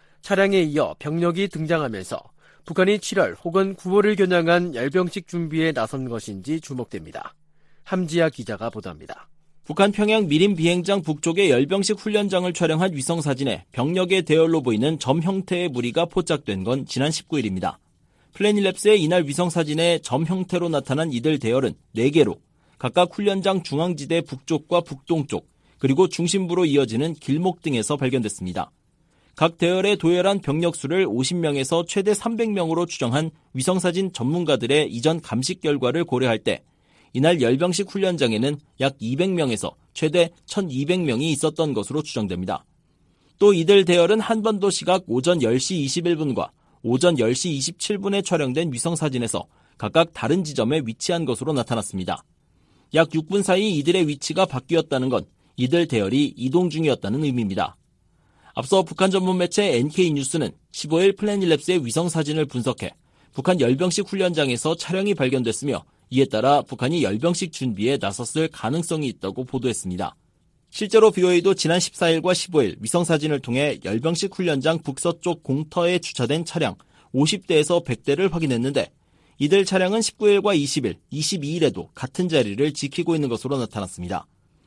차량에 이어 병력이 등장하면서 북한이 칠월 혹은 구월을 겨냥한 열병식 준비에 나선 것인지 주목됩니다. 함지아 기자가 보도합니다. 북한 평양 미림 비행장 북쪽의 열병식 훈련장을 촬영한 위성사진에 병력의 대열로 보이는 점 형태의 무리가 포착된 건 지난 십구일입니다. 플래닛랩스의 이날 위성사진에 점 형태로 나타난 이들 대열은 네 개로 각각 훈련장 중앙지대 북쪽과 북동쪽 그리고 중심부로 이어지는 길목 등에서 발견됐습니다. 각 대열에 도열한 병력 수를 오십 명에서 최대 삼백 명으로 추정한 위성사진 전문가들의 이전 감식 결과를 고려할 때 이날 열병식 훈련장에는 약 이백 명에서 최대 천이백 명이 있었던 것으로 추정됩니다. 또 이들 대열은 한반도 시각 오전 열 시 이십일 분과 오전 열 시 이십칠 분에 촬영된 위성사진에서 각각 다른 지점에 위치한 것으로 나타났습니다. 약 육 분 사이 이들의 위치가 바뀌었다는 건 이들 대열이 이동 중이었다는 의미입니다. 앞서 북한 전문 매체 엔케이뉴스는 십오일 플래닛랩스의 위성사진을 분석해 북한 열병식 훈련장에서 차량이 발견됐으며 이에 따라 북한이 열병식 준비에 나섰을 가능성이 있다고 보도했습니다. 실제로 비오에이도 지난 십사일과 십오일 위성사진을 통해 열병식 훈련장 북서쪽 공터에 주차된 차량 오십 대에서 백 대를 확인했는데 이들 차량은 십구일과 이십일, 이십이일에도 같은 자리를 지키고 있는 것으로 나타났습니다.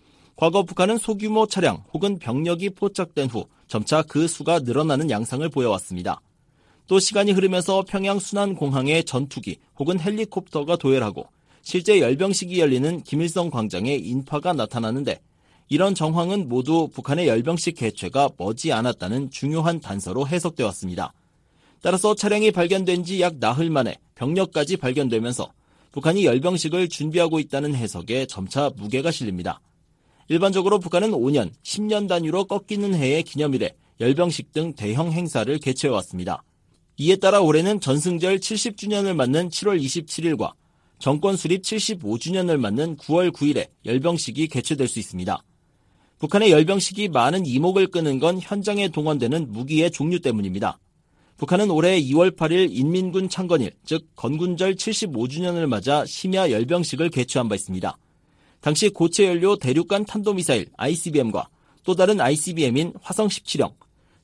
과거 북한은 소규모 차량 혹은 병력이 포착된 후 점차 그 수가 늘어나는 양상을 보여왔습니다. 또 시간이 흐르면서 평양 순안공항에 전투기 혹은 헬리콥터가 도열하고 실제 열병식이 열리는 김일성 광장에 인파가 나타나는데 이런 정황은 모두 북한의 열병식 개최가 머지않았다는 중요한 단서로 해석되어 왔습니다. 따라서 차량이 발견된 지 약 나흘 만에 병력까지 발견되면서 북한이 열병식을 준비하고 있다는 해석에 점차 무게가 실립니다. 일반적으로 북한은 오 년, 십 년 단위로 꺾이는 해의 기념일에 열병식 등 대형 행사를 개최해왔습니다. 이에 따라 올해는 전승절 칠십 주년을 맞는 칠월 이십칠일과 정권 수립 칠십오 주년을 맞는 구월 구일에 열병식이 개최될 수 있습니다. 북한의 열병식이 많은 이목을 끄는 건 현장에 동원되는 무기의 종류 때문입니다. 북한은 올해 이월 팔일 인민군 창건일, 즉 건군절 칠십오 주년을 맞아 심야 열병식을 개최한 바 있습니다. 당시 고체 연료 대륙간 탄도미사일 아이씨비엠과 또 다른 아이씨비엠인 화성 십칠형,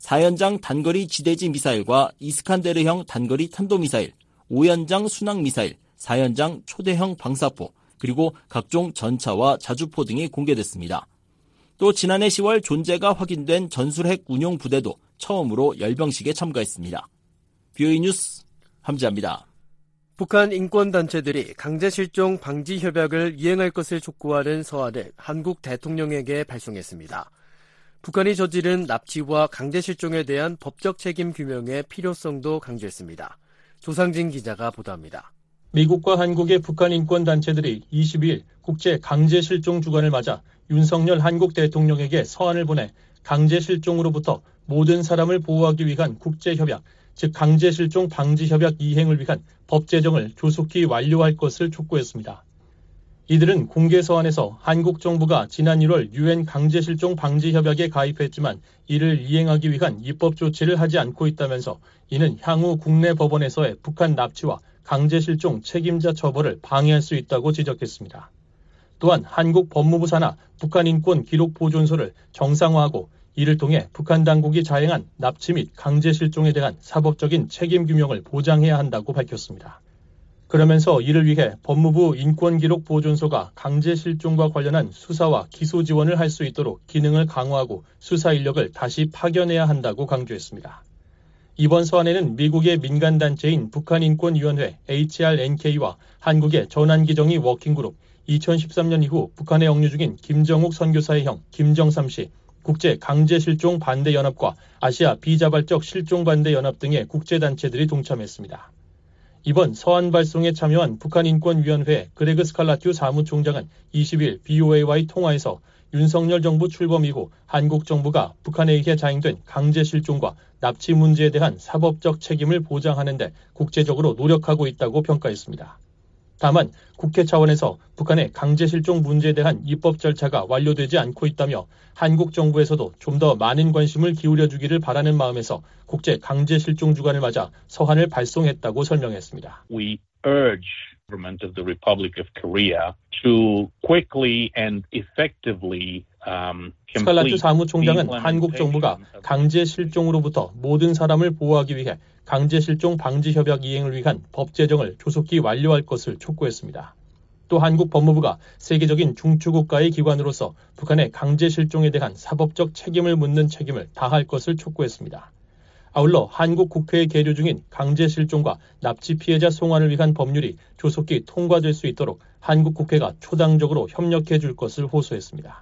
사연장 단거리 지대지 미사일과 이스칸데르형 단거리 탄도미사일, 오연장 순항미사일, 사연장 초대형 방사포, 그리고 각종 전차와 자주포 등이 공개됐습니다. 또 지난해 시월 존재가 확인된 전술핵 운용 부대도 처음으로 열병식에 참가했습니다. 비오이 뉴스 함지아입니다. 북한 인권단체들이 강제실종 방지 협약을 이행할 것을 촉구하는 서한을 한국 대통령에게 발송했습니다. 북한이 저지른 납치와 강제실종에 대한 법적 책임 규명의 필요성도 강조했습니다. 조상진 기자가 보도합니다. 미국과 한국의 북한 인권단체들이 이십이일 국제 강제실종 주간을 맞아 윤석열 한국 대통령에게 서한을 보내 강제실종으로부터 모든 사람을 보호하기 위한 국제협약, 즉 강제실종 방지협약 이행을 위한 법 제정을 조속히 완료할 것을 촉구했습니다. 이들은 공개 서한에서 한국 정부가 지난 일월 유엔 강제실종 방지협약에 가입했지만 이를 이행하기 위한 입법 조치를 하지 않고 있다면서 이는 향후 국내 법원에서의 북한 납치와 강제실종 책임자 처벌을 방해할 수 있다고 지적했습니다. 또한 한국 법무부 산하 북한 인권 기록 보존소를 정상화하고 이를 통해 북한 당국이 자행한 납치 및 강제실종에 대한 사법적인 책임 규명을 보장해야 한다고 밝혔습니다. 그러면서 이를 위해 법무부 인권기록보존소가 강제실종과 관련한 수사와 기소 지원을 할 수 있도록 기능을 강화하고 수사 인력을 다시 파견해야 한다고 강조했습니다. 이번 서한에는 미국의 민간단체인 북한인권위원회 에이치알엔케이와 한국의 전환기정의 워킹그룹, 이천십삼 년 이후 북한에 억류 중인 김정욱 선교사의 형 김정삼 씨, 국제강제실종반대연합과 아시아 비자발적 실종반대연합 등의 국제단체들이 동참했습니다. 이번 서한 발송에 참여한 북한인권위원회 그레그 스칼라튜 사무총장은 이십일 비오에이와의 통화에서 윤석열 정부 출범 이후 한국 정부가 북한에 의해 자행된 강제실종과 납치 문제에 대한 사법적 책임을 보장하는 데 국제적으로 노력하고 있다고 평가했습니다. 다만 국회 차원에서 북한의 강제실종 문제에 대한 입법 절차가 완료되지 않고 있다며 한국 정부에서도 좀 더 많은 관심을 기울여주기를 바라는 마음에서 국제 강제실종 주간을 맞아 서한을 발송했다고 설명했습니다. We urge the government of the Republic of Korea to quickly and effectively um, 스칼라투 사무총장은 한국 정부가 강제실종으로부터 모든 사람을 보호하기 위해 강제실종 방지협약 이행을 위한 법 제정을 조속히 완료할 것을 촉구했습니다. 또 한국 법무부가 세계적인 중추국가의 기관으로서 북한의 강제실종에 대한 사법적 책임을 묻는 책임을 다할 것을 촉구했습니다. 아울러 한국 국회에 계류 중인 강제실종과 납치 피해자 송환을 위한 법률이 조속히 통과될 수 있도록 한국 국회가 초당적으로 협력해 줄 것을 호소했습니다.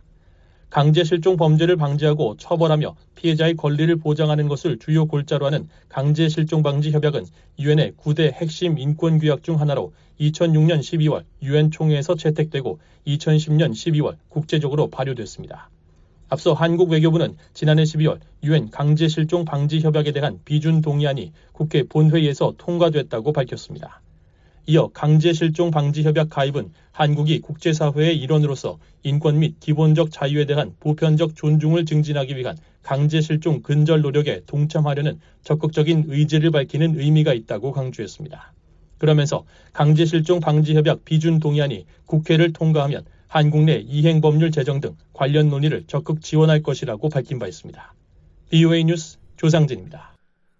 강제실종 범죄를 방지하고 처벌하며 피해자의 권리를 보장하는 것을 주요 골자로 하는 강제실종방지협약은 유엔의 구 대 핵심 인권규약 중 하나로 이천육 년 십이월 유엔 총회에서 채택되고 이천십 년 십이월 국제적으로 발효됐습니다. 앞서 한국 외교부는 지난해 십이월 유엔 강제실종방지협약에 대한 비준 동의안이 국회 본회의에서 통과됐다고 밝혔습니다. 이어 강제실종방지협약 가입은 한국이 국제사회의 일원으로서 인권 및 기본적 자유에 대한 보편적 존중을 증진하기 위한 강제실종 근절 노력에 동참하려는 적극적인 의지를 밝히는 의미가 있다고 강조했습니다. 그러면서 강제실종방지협약 비준 동의안이 국회를 통과하면 한국 내 이행법률 제정 등 관련 논의를 적극 지원할 것이라고 밝힌 바 있습니다. 비오에이 뉴스 조상진입니다.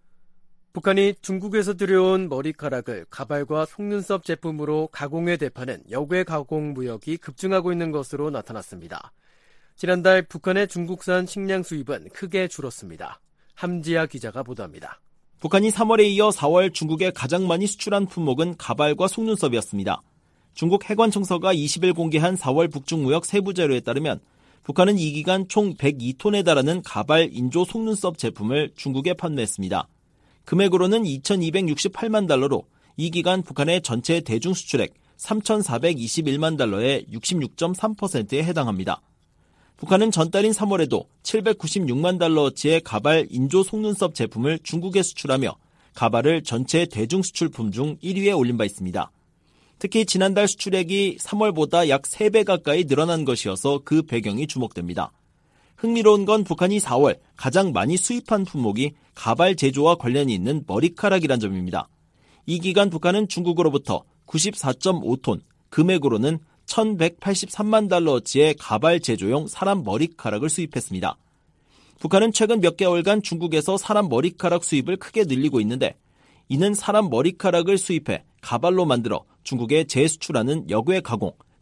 북한이 중국에서 들여온 머리카락을 가발과 속눈썹 제품으로 가공해 대파는 역외 가공 무역이 급증하고 있는 것으로 나타났습니다. 지난달 북한의 중국산 식량 수입은 크게 줄었습니다. 함지아 기자가 보도합니다. 북한이 삼월에 이어 사월 중국에 가장 많이 수출한 품목은 가발과 속눈썹이었습니다. 중국 해관청서가 이십일 공개한 사월 북중 무역 세부 자료에 따르면 북한은 이 기간 총 백이 톤에 달하는 가발, 인조, 속눈썹 제품을 중국에 판매했습니다. 금액으로는 이천이백육십팔만 달러로 이 기간 북한의 전체 대중 수출액 삼천사백이십일만 달러의 육십육 점 삼 퍼센트에 해당합니다. 북한은 전달인 삼월에도 칠백구십육만 달러어치의 가발, 인조, 속눈썹 제품을 중국에 수출하며 가발을 전체 대중 수출품 중 일 위에 올린 바 있습니다. 특히 지난달 수출액이 삼월보다 약 세 배 가까이 늘어난 것이어서 그 배경이 주목됩니다. 흥미로운 건 북한이 사월 가장 많이 수입한 품목이 가발 제조와 관련이 있는 머리카락이란 점입니다. 이 기간 북한은 중국으로부터 구십사 점 오 톤, 금액으로는 천백팔십삼만 달러어치의 가발 제조용 사람 머리카락을 수입했습니다. 북한은 최근 몇 개월간 중국에서 사람 머리카락 수입을 크게 늘리고 있는데 이는 사람 머리카락을 수입해 가발로 만들어 중국에 재수출하는 역외 가공, 즉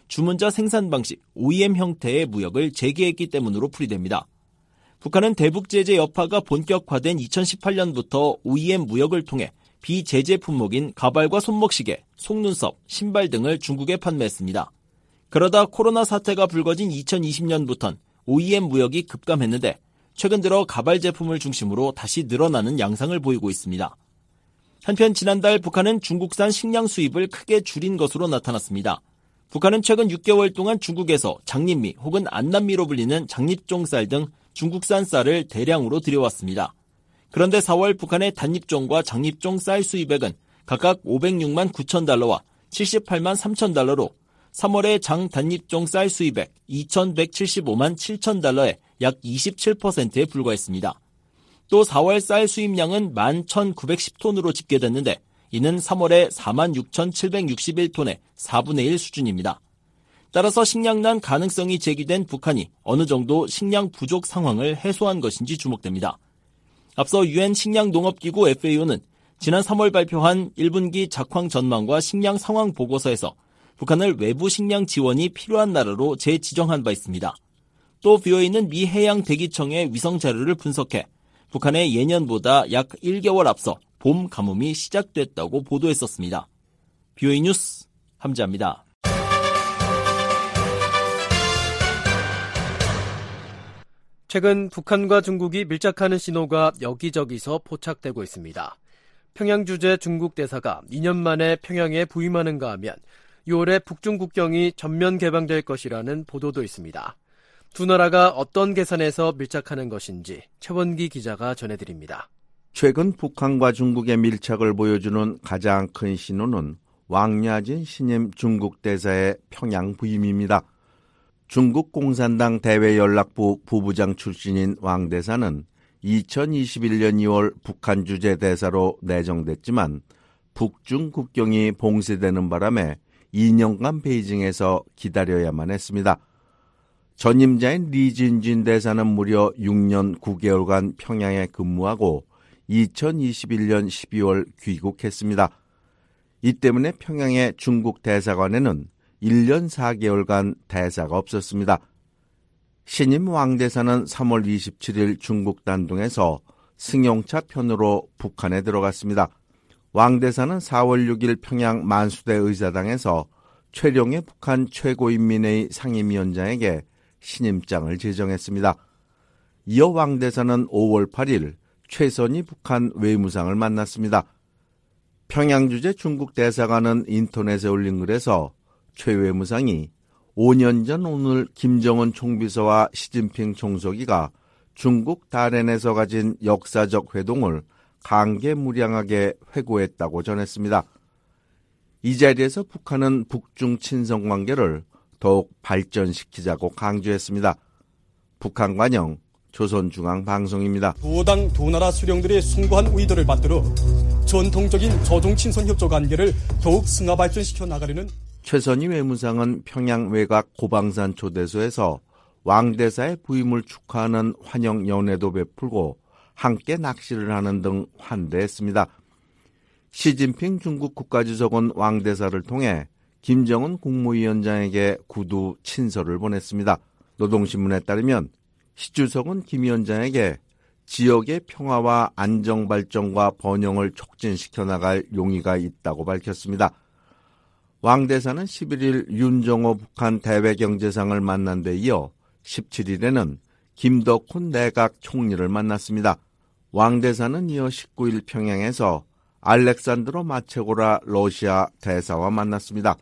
주문자 생산 방식 오이엠 형태의 무역을 재개했기 때문으로 풀이됩니다. 북한은 대북 제재 여파가 본격화된 이천십팔 년부터 오이엠 무역을 통해 비제재 품목인 가발과 손목시계, 속눈썹, 신발 등을 중국에 판매했습니다. 그러다 코로나 사태가 불거진 이천이십 년부터는 오이엠 무역이 급감했는데 최근 들어 가발 제품을 중심으로 다시 늘어나는 양상을 보이고 있습니다. 한편 지난달 북한은 중국산 식량 수입을 크게 줄인 것으로 나타났습니다. 북한은 최근 육 개월 동안 중국에서 장립미 혹은 안남미로 불리는 장립종쌀 등 중국산 쌀을 대량으로 들여왔습니다. 그런데 사월 북한의 단립종과 장립종 쌀 수입액은 각각 오백육만 구천 달러와 칠십팔만 삼천 달러로 삼월의 장 단립종 쌀 수입액 이천백칠십오만 칠천 달러에 약 이십칠 퍼센트에 불과했습니다. 또 사월 쌀 수입량은 만 천구백십 톤으로 집계됐는데 이는 삼월의 사만 육천칠백육십일 톤의 사분의 일 수준입니다. 따라서 식량난 가능성이 제기된 북한이 어느 정도 식량 부족 상황을 해소한 것인지 주목됩니다. 앞서 유엔 식량농업기구 에프에이오는 지난 삼월 발표한 일 분기 작황 전망과 식량 상황 보고서에서 북한을 외부 식량 지원이 필요한 나라로 재지정한 바 있습니다. 또 브이오에이는 미 해양대기청의 위성 자료를 분석해 북한의 예년보다 약 일 개월 앞서 봄 가뭄이 시작됐다고 보도했었습니다. 브이오에이 뉴스 함지아입니다. 최근 북한과 중국이 밀착하는 신호가 여기저기서 포착되고 있습니다. 평양 주재 중국 대사가 이 년 만에 평양에 부임하는가 하면 유월에 북중 국경이 전면 개방될 것이라는 보도도 있습니다. 두 나라가 어떤 계산에서 밀착하는 것인지 최원기 기자가 전해드립니다. 최근 북한과 중국의 밀착을 보여주는 가장 큰 신호는 왕야진 신임 중국 대사의 평양 부임입니다. 중국 공산당 대외연락부 부부장 출신인 왕 대사는 이천이십일 년 이월 북한 주재 대사로 내정됐지만 북중 국경이 봉쇄되는 바람에 이 년간 베이징에서 기다려야만 했습니다. 전임자인 리진진 대사는 무려 육 년 구 개월간 평양에 근무하고 이천이십일 년 십이월 귀국했습니다. 이 때문에 평양의 중국 대사관에는 일 년 사 개월간 대사가 없었습니다. 신임 왕 대사는 삼월 이십칠일 중국 단둥에서 승용차 편으로 북한에 들어갔습니다. 왕 대사는 사월 육일 평양 만수대 의사당에서 최룡해 북한 최고인민회의 상임위원장에게 신임장을 제정했습니다. 이어 왕 대사는 오월 팔일 최선희 북한 외무상을 만났습니다. 평양 주재 중국 대사관은 인터넷에 올린 글에서 최 외무상이 오 년 전 오늘 김정은 총비서와 시진핑 총서기가 중국 다롄에서 가진 역사적 회동을 강개무량하게 회고했다고 전했습니다. 이 자리에서 북한은 북중 친선 관계를 더욱 발전시키자고 강조했습니다. 북한 관영 조선중앙방송입니다. 두 당 두 나라 수령들의 숭고한 의도를 받들어 전통적인 조중 친선 협조 관계를 더욱 승화 발전시켜 나가려는 최선희 외무상은 평양 외곽 고방산 초대소에서 왕 대사의 부임을 축하하는 환영 연회도 베풀고 함께 낚시를 하는 등 환대했습니다. 시진핑 중국 국가주석은 왕 대사를 통해 김정은 국무위원장에게 구두 친서를 보냈습니다. 노동신문에 따르면 시 주석은 김 위원장에게 지역의 평화와 안정 발전과 번영을 촉진시켜 나갈 용의가 있다고 밝혔습니다. 왕 대사는 십일일 윤정호 북한 대외경제상을 만난 데 이어 십칠일에는 김덕훈 내각 총리를 만났습니다. 왕 대사는 이어 십구일 평양에서 알렉산드로 마체고라 러시아 대사와 만났습니다.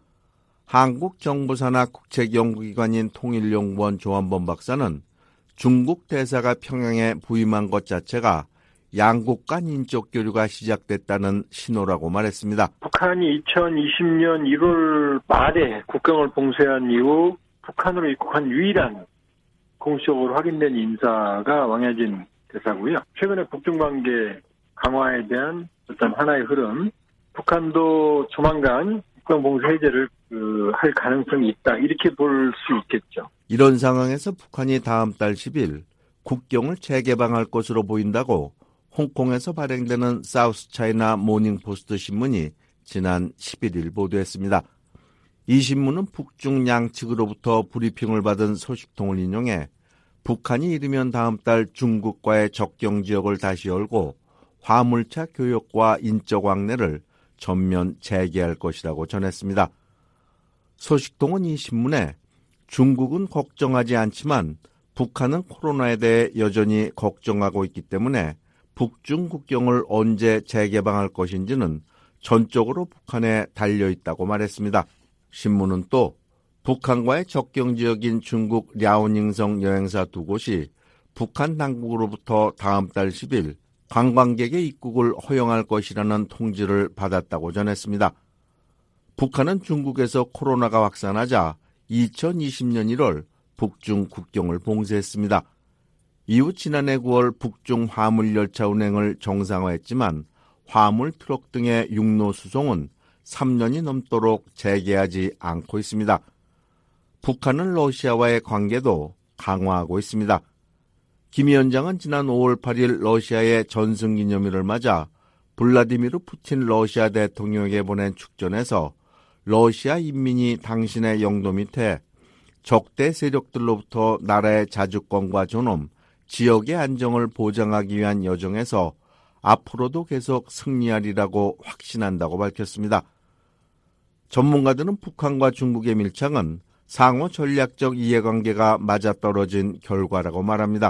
한국 정부산하 국책연구기관인 통일연구원 조한범 박사는 중국 대사가 평양에 부임한 것 자체가 양국 간 인적 교류가 시작됐다는 신호라고 말했습니다. 북한이 이천이십 년 일월 말에 국경을 봉쇄한 이후 북한으로 입국한 유일한 공식적으로 확인된 인사가 왕야진 대사고요. 최근에 북중 관계 강화에 대한 어떤 하나의 흐름, 북한도 조만간 국경 봉쇄 해제를 그, 할 가능성이 있다, 이렇게 볼 수 있겠죠. 이런 상황에서 북한이 다음 달 십일 국경을 재개방할 것으로 보인다고 홍콩에서 발행되는 사우스 차이나 모닝포스트 신문이 지난 십일일 보도했습니다. 이 신문은 북중 양측으로부터 브리핑을 받은 소식통을 인용해 북한이 이르면 다음 달 중국과의 접경 지역을 다시 열고 화물차 교역과 인적 왕래를 전면 재개할 것이라고 전했습니다. 소식통은 이 신문에 중국은 걱정하지 않지만 북한은 코로나에 대해 여전히 걱정하고 있기 때문에 북중 국경을 언제 재개방할 것인지는 전적으로 북한에 달려있다고 말했습니다. 신문은 또 북한과의 접경 지역인 중국 랴오닝성 여행사 두 곳이 북한 당국으로부터 다음 달 십 일 관광객의 입국을 허용할 것이라는 통지를 받았다고 전했습니다. 북한은 중국에서 코로나가 확산하자 이천이십 년 일월 북중 국경을 봉쇄했습니다. 이후 지난해 구월 북중 화물열차 운행을 정상화했지만 화물 트럭 등의 육로 수송은 삼 년이 넘도록 재개하지 않고 있습니다. 북한은 러시아와의 관계도 강화하고 있습니다. 김 위원장은 지난 오월 팔일 러시아의 전승기념일을 맞아 블라디미르 푸틴 러시아 대통령에게 보낸 축전에서 러시아 인민이 당신의 영도 밑에 적대 세력들로부터 나라의 자주권과 존엄, 지역의 안정을 보장하기 위한 여정에서 앞으로도 계속 승리하리라고 확신한다고 밝혔습니다. 전문가들은 북한과 중국의 밀착은 상호 전략적 이해관계가 맞아떨어진 결과라고 말합니다.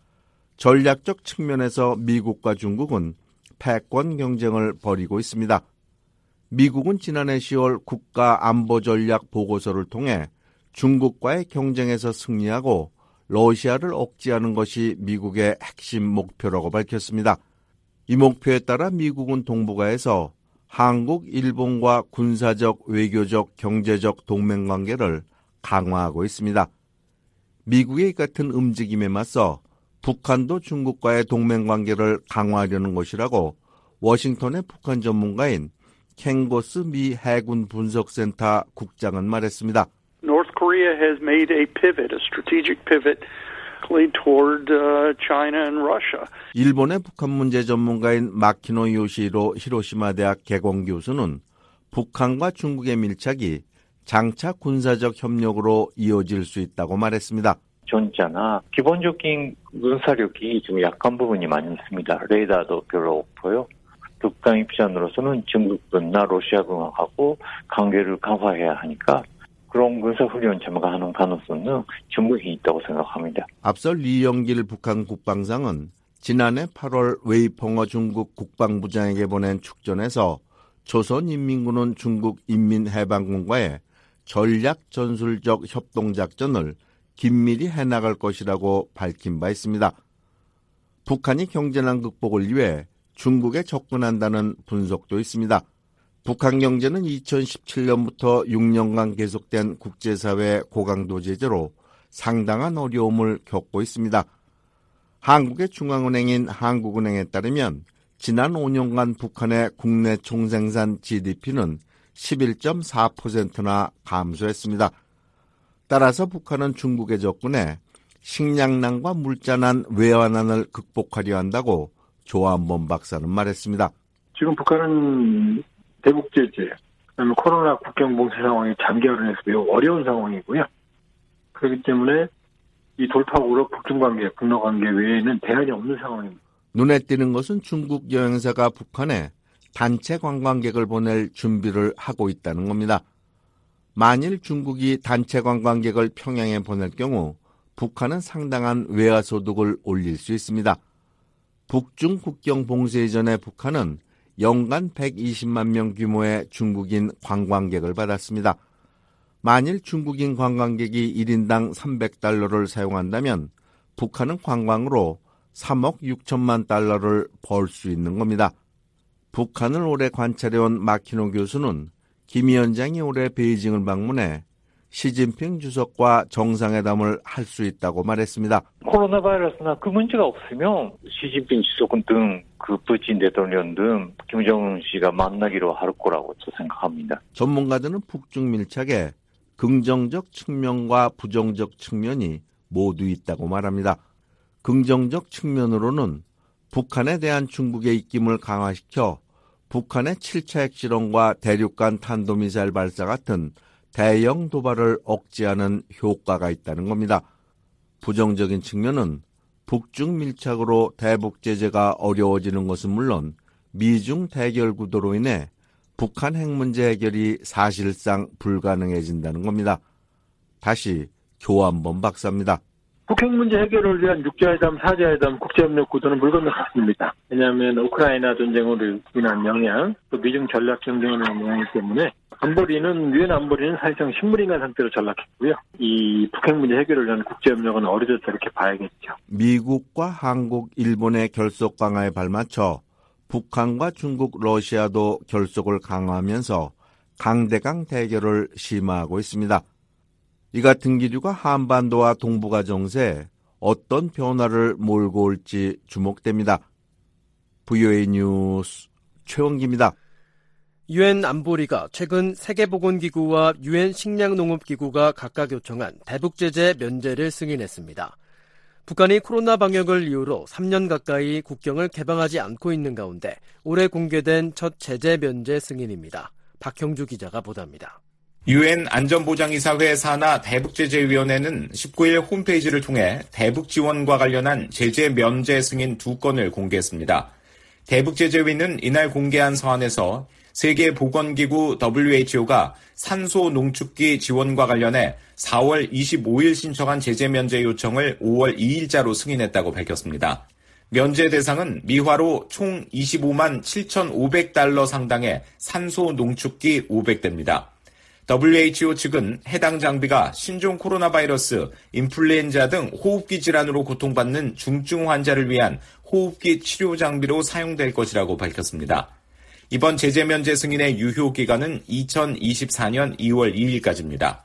전략적 측면에서 미국과 중국은 패권 경쟁을 벌이고 있습니다. 미국은 지난해 시월 국가안보전략 보고서를 통해 중국과의 경쟁에서 승리하고 러시아를 억제하는 것이 미국의 핵심 목표라고 밝혔습니다. 이 목표에 따라 미국은 동북아에서 한국, 일본과 군사적, 외교적, 경제적 동맹관계를 강화하고 있습니다. 미국의 이 같은 움직임에 맞서 북한도 중국과의 동맹관계를 강화하려는 것이라고 워싱턴의 북한 전문가인 캥고스 미 해군 분석센터 국장은 말했습니다. North Korea has made a pivot, a strategic pivot toward China and Russia. 일본의 북한 문제 전문가인 마키노 요시히로 히로시마 대학 개공 교수는 북한과 중국의 밀착이 장차 군사적 협력으로 이어질 수 있다고 말했습니다. 전자나 기본적인 군사력이 좀 약한 부분이 많이 있습니다. 레이더도 별로 없고요. 북한 입장으로서는 중국군이나 러시아군하고 관계를 강화해야 하니까 그런 군사훈련 참가하는 가능성은 충분히 있다고 생각합니다. 앞서 리영길 북한 국방상은 지난해 팔월 웨이펑어 중국 국방부장에게 보낸 축전에서 조선인민군은 중국 인민해방군과의 전략 전술적 협동작전을 긴밀히 해나갈 것이라고 밝힌 바 있습니다. 북한이 경제난 극복을 위해 중국에 접근한다는 분석도 있습니다. 북한 경제는 이천십칠 년부터 육 년간 계속된 국제사회 고강도 제재로 상당한 어려움을 겪고 있습니다. 한국의 중앙은행인 한국은행에 따르면 지난 오 년간 북한의 국내 총생산 지디피는 십일 점 사 퍼센트나 감소했습니다. 따라서 북한은 중국에 접근해 식량난과 물자난, 외환난을 극복하려 한다고 조한범 박사는 말했습니다. 지금 북한은 대북 제재, 그다음에 코로나 국경 봉쇄 상황이 장기화로 해서 매우 어려운 상황이고요. 그렇기 때문에 이 돌파구로 북중 관계, 북러 관계 외에는 대안이 없는 상황입니다. 눈에 띄는 것은 중국 여행사가 북한에 단체 관광객을 보낼 준비를 하고 있다는 겁니다. 만일 중국이 단체 관광객을 평양에 보낼 경우 북한은 상당한 외화소득을 올릴 수 있습니다. 북중 국경 봉쇄 이전에 북한은 연간 백이십만 명 규모의 중국인 관광객을 받았습니다. 만일 중국인 관광객이 일 인당 삼백 달러를 사용한다면 북한은 관광으로 삼억 육천만 달러를 벌 수 있는 겁니다. 북한을 오래 관찰해온 마키노 교수는 김 위원장이 올해 베이징을 방문해 시진핑 주석과 정상회담을 할 수 있다고 말했습니다. 코로나 바이러스나 그 문제가 없으면 시진핑 주석 등 그 푸틴 대통령 등 김정은 씨가 만나기로 할 거라고 생각합니다. 전문가들은 북중 밀착에 긍정적 측면과 부정적 측면이 모두 있다고 말합니다. 긍정적 측면으로는 북한에 대한 중국의 입김을 강화시켜 북한의 칠 차 핵실험과 대륙간 탄도미사일 발사 같은 대형 도발을 억제하는 효과가 있다는 겁니다. 부정적인 측면은 북중 밀착으로 대북 제재가 어려워지는 것은 물론 미중 대결 구도로 인해 북한 핵 문제 해결이 사실상 불가능해진다는 겁니다. 다시 교환범 박사입니다. 북핵 문제 해결을 위한 육자회담, 사자회담, 국제협력 구도는 물 건너갔습니다. 왜냐하면 우크라이나 전쟁으로 인한 영향, 또 미중 전략 경쟁으로 인한 영향 때문에 안보리는 유엔 안보리는 사실상 식물인간 상태로 전락했고요. 이 북핵 문제 해결을 위한 국제협력은 어려졌다 이렇게 봐야겠죠. 미국과 한국, 일본의 결속 강화에 발맞춰 북한과 중국, 러시아도 결속을 강화하면서 강대강 대결을 심화하고 있습니다. 이 같은 기류가 한반도와 동북아 정세에 어떤 변화를 몰고 올지 주목됩니다. 브이오에이 뉴스 최원기입니다. 유엔 안보리가 최근 세계보건기구와 유엔 식량농업기구가 각각 요청한 대북 제재 면제를 승인했습니다. 북한이 코로나 방역을 이유로 삼 년 가까이 국경을 개방하지 않고 있는 가운데 올해 공개된 첫 제재 면제 승인입니다. 박형주 기자가 보도합니다. 유엔 안전보장이사회 산하 대북제재위원회는 십구 일 홈페이지를 통해 대북 지원과 관련한 제재 면제 승인 두 건을 공개했습니다. 대북제재위는 이날 공개한 서한에서 세계보건기구 더블유에이치오가 산소 농축기 지원과 관련해 사월 이십오일 신청한 제재 면제 요청을 오월 이일자로 승인했다고 밝혔습니다. 면제 대상은 미화로 총 이십오만 칠천오백 달러 상당의 산소 농축기 오백 대입니다. 더블유에이치오 측은 해당 장비가 신종 코로나 바이러스, 인플루엔자 등 호흡기 질환으로 고통받는 중증 환자를 위한 호흡기 치료 장비로 사용될 것이라고 밝혔습니다. 이번 제재 면제 승인의 유효 기간은 이천이십사년 이월 이일까지입니다.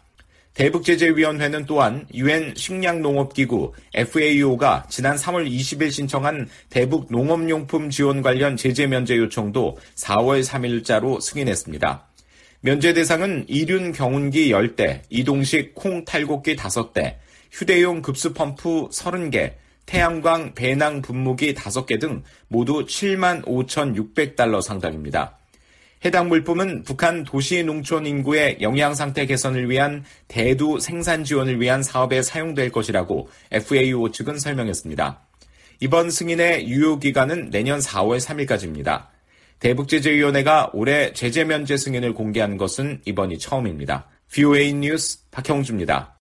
대북제재위원회는 또한 유엔 식량농업기구 에프에이오가 지난 삼월 이십일 신청한 대북 농업용품 지원 관련 제재 면제 요청도 사월 삼일자로 승인했습니다. 면제 대상은 이륜 경운기 십 대, 이동식 콩 탈곡기 다섯 대, 휴대용 급수 펌프 서른 개, 태양광 배낭 분무기 다섯 개 등 모두 칠만 오천육백 달러 상당입니다. 해당 물품은 북한 도시 농촌 인구의 영양 상태 개선을 위한 대두 생산 지원을 위한 사업에 사용될 것이라고 에프에이오 측은 설명했습니다. 이번 승인의 유효 기간은 내년 사월 삼일까지입니다. 대북제재위원회가 올해 제재 면제 승인을 공개한 것은 이번이 처음입니다. 브이오에이 뉴스 박형주입니다.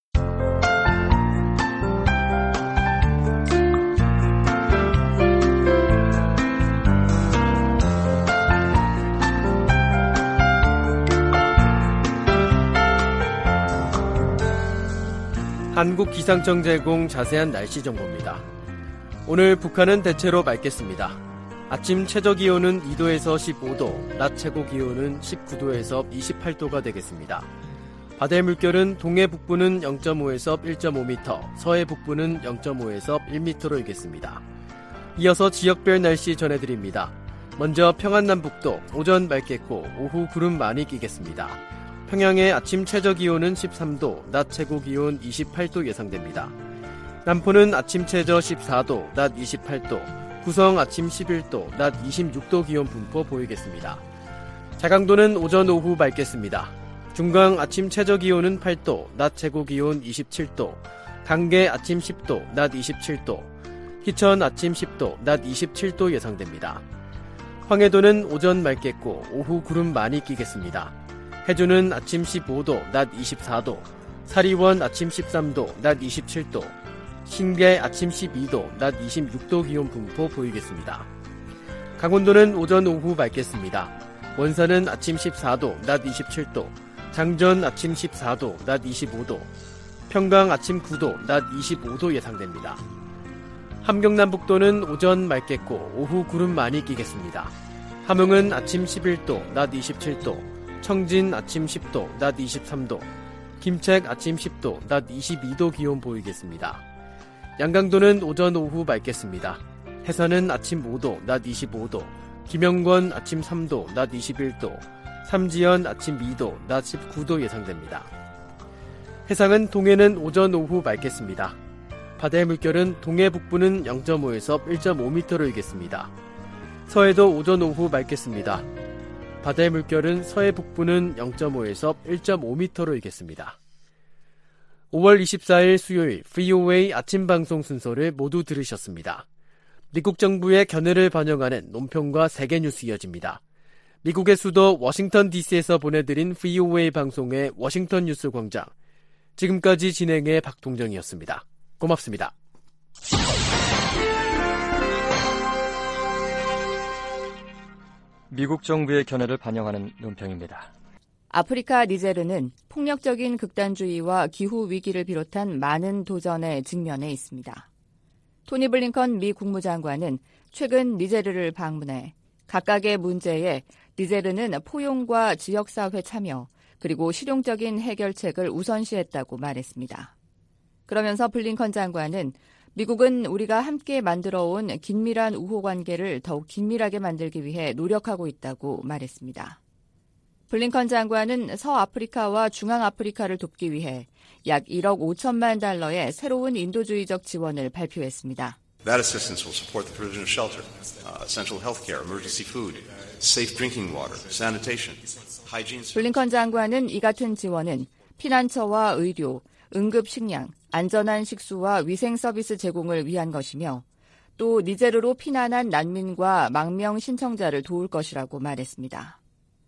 한국기상청 제공 자세한 날씨 정보입니다. 오늘 북한은 대체로 맑겠습니다. 아침 최저기온은 이도에서 십오도, 낮 최고기온은 십구도에서 이십팔도가 되겠습니다. 바다의 물결은 동해 북부는 영점오에서 일점오미터, 서해 북부는 영점오에서 일미터로 일겠습니다. 이어서 지역별 날씨 전해드립니다. 먼저 평안남북도 오전 맑겠고 오후 구름 많이 끼겠습니다. 평양의 아침 최저기온은 십삼도, 낮 최고기온 이십팔도 예상됩니다. 남포는 아침 최저 십사도, 낮 이십팔도, 구성 아침 십일도, 낮 이십육도 기온 분포 보이겠습니다. 자강도는 오전 오후 맑겠습니다. 중강 아침 최저기온은 팔도, 낮 최고기온 이십칠도, 강계 아침 십도, 낮 이십칠도, 희천 아침 십도, 낮 이십칠도 예상됩니다. 황해도는 오전 맑겠고 오후 구름 많이 끼겠습니다. 해주는 아침 십오도, 낮 이십사도, 사리원 아침 십삼도, 낮 이십칠도, 신계 아침 십이도, 낮 이십육도 기온 분포 보이겠습니다. 강원도는 오전 오후 맑겠습니다. 원산은 아침 십사도, 낮 이십칠도, 장전 아침 십사도, 낮 이십오도, 평강 아침 구도, 낮 이십오도 예상됩니다. 함경남북도는 오전 맑겠고 오후 구름 많이 끼겠습니다. 함흥은 아침 십일도, 낮 이십칠도, 청진 아침 십도, 낮 이십삼도, 김책 아침 십도, 낮 이십이도 기온 보이겠습니다. 양강도는 오전 오후 맑겠습니다. 해산은 아침 오도, 낮 이십오도, 김영권 아침 삼도, 낮 이십일도, 삼지연 아침 이도, 낮 십구도 예상됩니다. 해상은 동해는 오전 오후 맑겠습니다. 바다의 물결은 동해 북부는 영점오에서 일점오미터로 일겠습니다. 서해도 오전 오후 맑겠습니다. 바다의 물결은 서해 북부는 영 점 오에서 일 점 오 미터로 일겠습니다. 오월 이십사일 수요일 브이오에이 아침 방송 순서를 모두 들으셨습니다. 미국 정부의 견해를 반영하는 논평과 세계 뉴스 이어집니다. 미국의 수도 워싱턴 디씨에서 보내드린 브이오에이 방송의 워싱턴 뉴스 광장. 지금까지 진행의 박동정이었습니다. 고맙습니다. 미국 정부의 견해를 반영하는 논평입니다. 아프리카 니제르는 폭력적인 극단주의와 기후 위기를 비롯한 많은 도전에 직면해 있습니다. 토니 블링컨 미 국무장관은 최근 니제르를 방문해 각각의 문제에 니제르는 포용과 지역사회 참여 그리고 실용적인 해결책을 우선시했다고 말했습니다. 그러면서 블링컨 장관은 미국은 우리가 함께 만들어온 긴밀한 우호관계를 더욱 긴밀하게 만들기 위해 노력하고 있다고 말했습니다. 블링컨 장관은 서아프리카와 중앙아프리카를 돕기 위해 약 일억 오천만 달러의 새로운 인도주의적 지원을 발표했습니다. That assistance will support the provision of shelter, uh, essential health care, emergency food, safe drinking water, sanitation, hygiene. 블링컨 장관은 이 같은 지원은 피난처와 의료, 응급식량, 안전한 식수와 위생 서비스 제공을 위한 것이며 또 니제르로 피난한 난민과 망명 신청자를 도울 것이라고 말했습니다.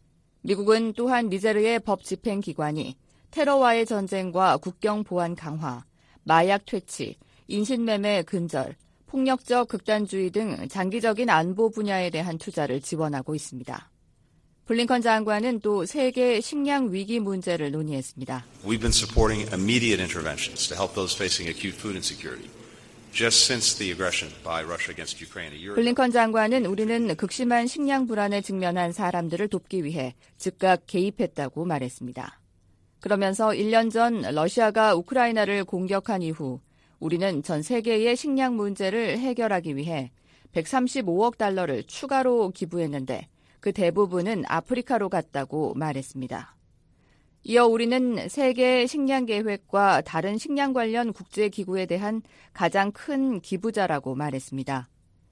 미국은 또한 니제르의 법 집행 기관이 테러와의 전쟁과 국경 보안 강화, 마약 퇴치, 인신매매 근절, 폭력적 극단주의 등 장기적인 안보 분야에 대한 투자를 지원하고 있습니다. 블링컨 장관은 또 세계 식량 위기 문제를 논의했습니다. We've been supporting immediate interventions to help those facing acute food insecurity. Just since the aggression by Russia against Ukraine a year ago. 블링컨 장관은 우리는 극심한 식량 불안에 직면한 사람들을 돕기 위해 즉각 개입했다고 말했습니다. 그러면서 일 년 전 러시아가 우크라이나를 공격한 이후 우리는 전 세계의 식량 문제를 해결하기 위해 백삼십오억 달러를 추가로 기부했는데 그 대부분은 아프리카로 갔다고 말했습니다. 이어 우리는 세계 식량 계획과 다른 식량 관련 국제기구에 대한 가장 큰 기부자라고 말했습니다.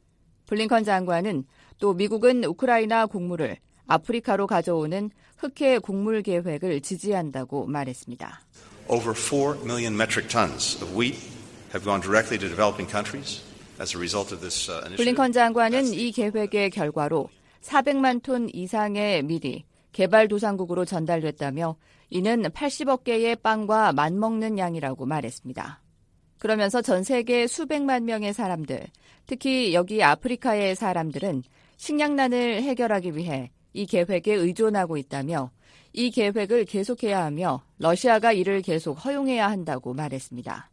블링컨 장관은 또 미국은 우크라이나 곡물을 아프리카로 가져오는 흑해 곡물 계획을 지지한다고 말했습니다. Over four million metric tons of wheat have gone directly to developing countries as a result of this initiative. 블링컨 장관은 이 계획의 결과로 사백만 톤 이상의 밀이 개발도상국으로 전달됐다며 이는 팔십억 개의 빵과 맞먹는 양이라고 말했습니다. 그러면서 전 세계 수백만 명의 사람들, 특히 여기 아프리카의 사람들은 식량난을 해결하기 위해 이 계획에 의존하고 있다며 이 계획을 계속해야 하며 러시아가 이를 계속 허용해야 한다고 말했습니다.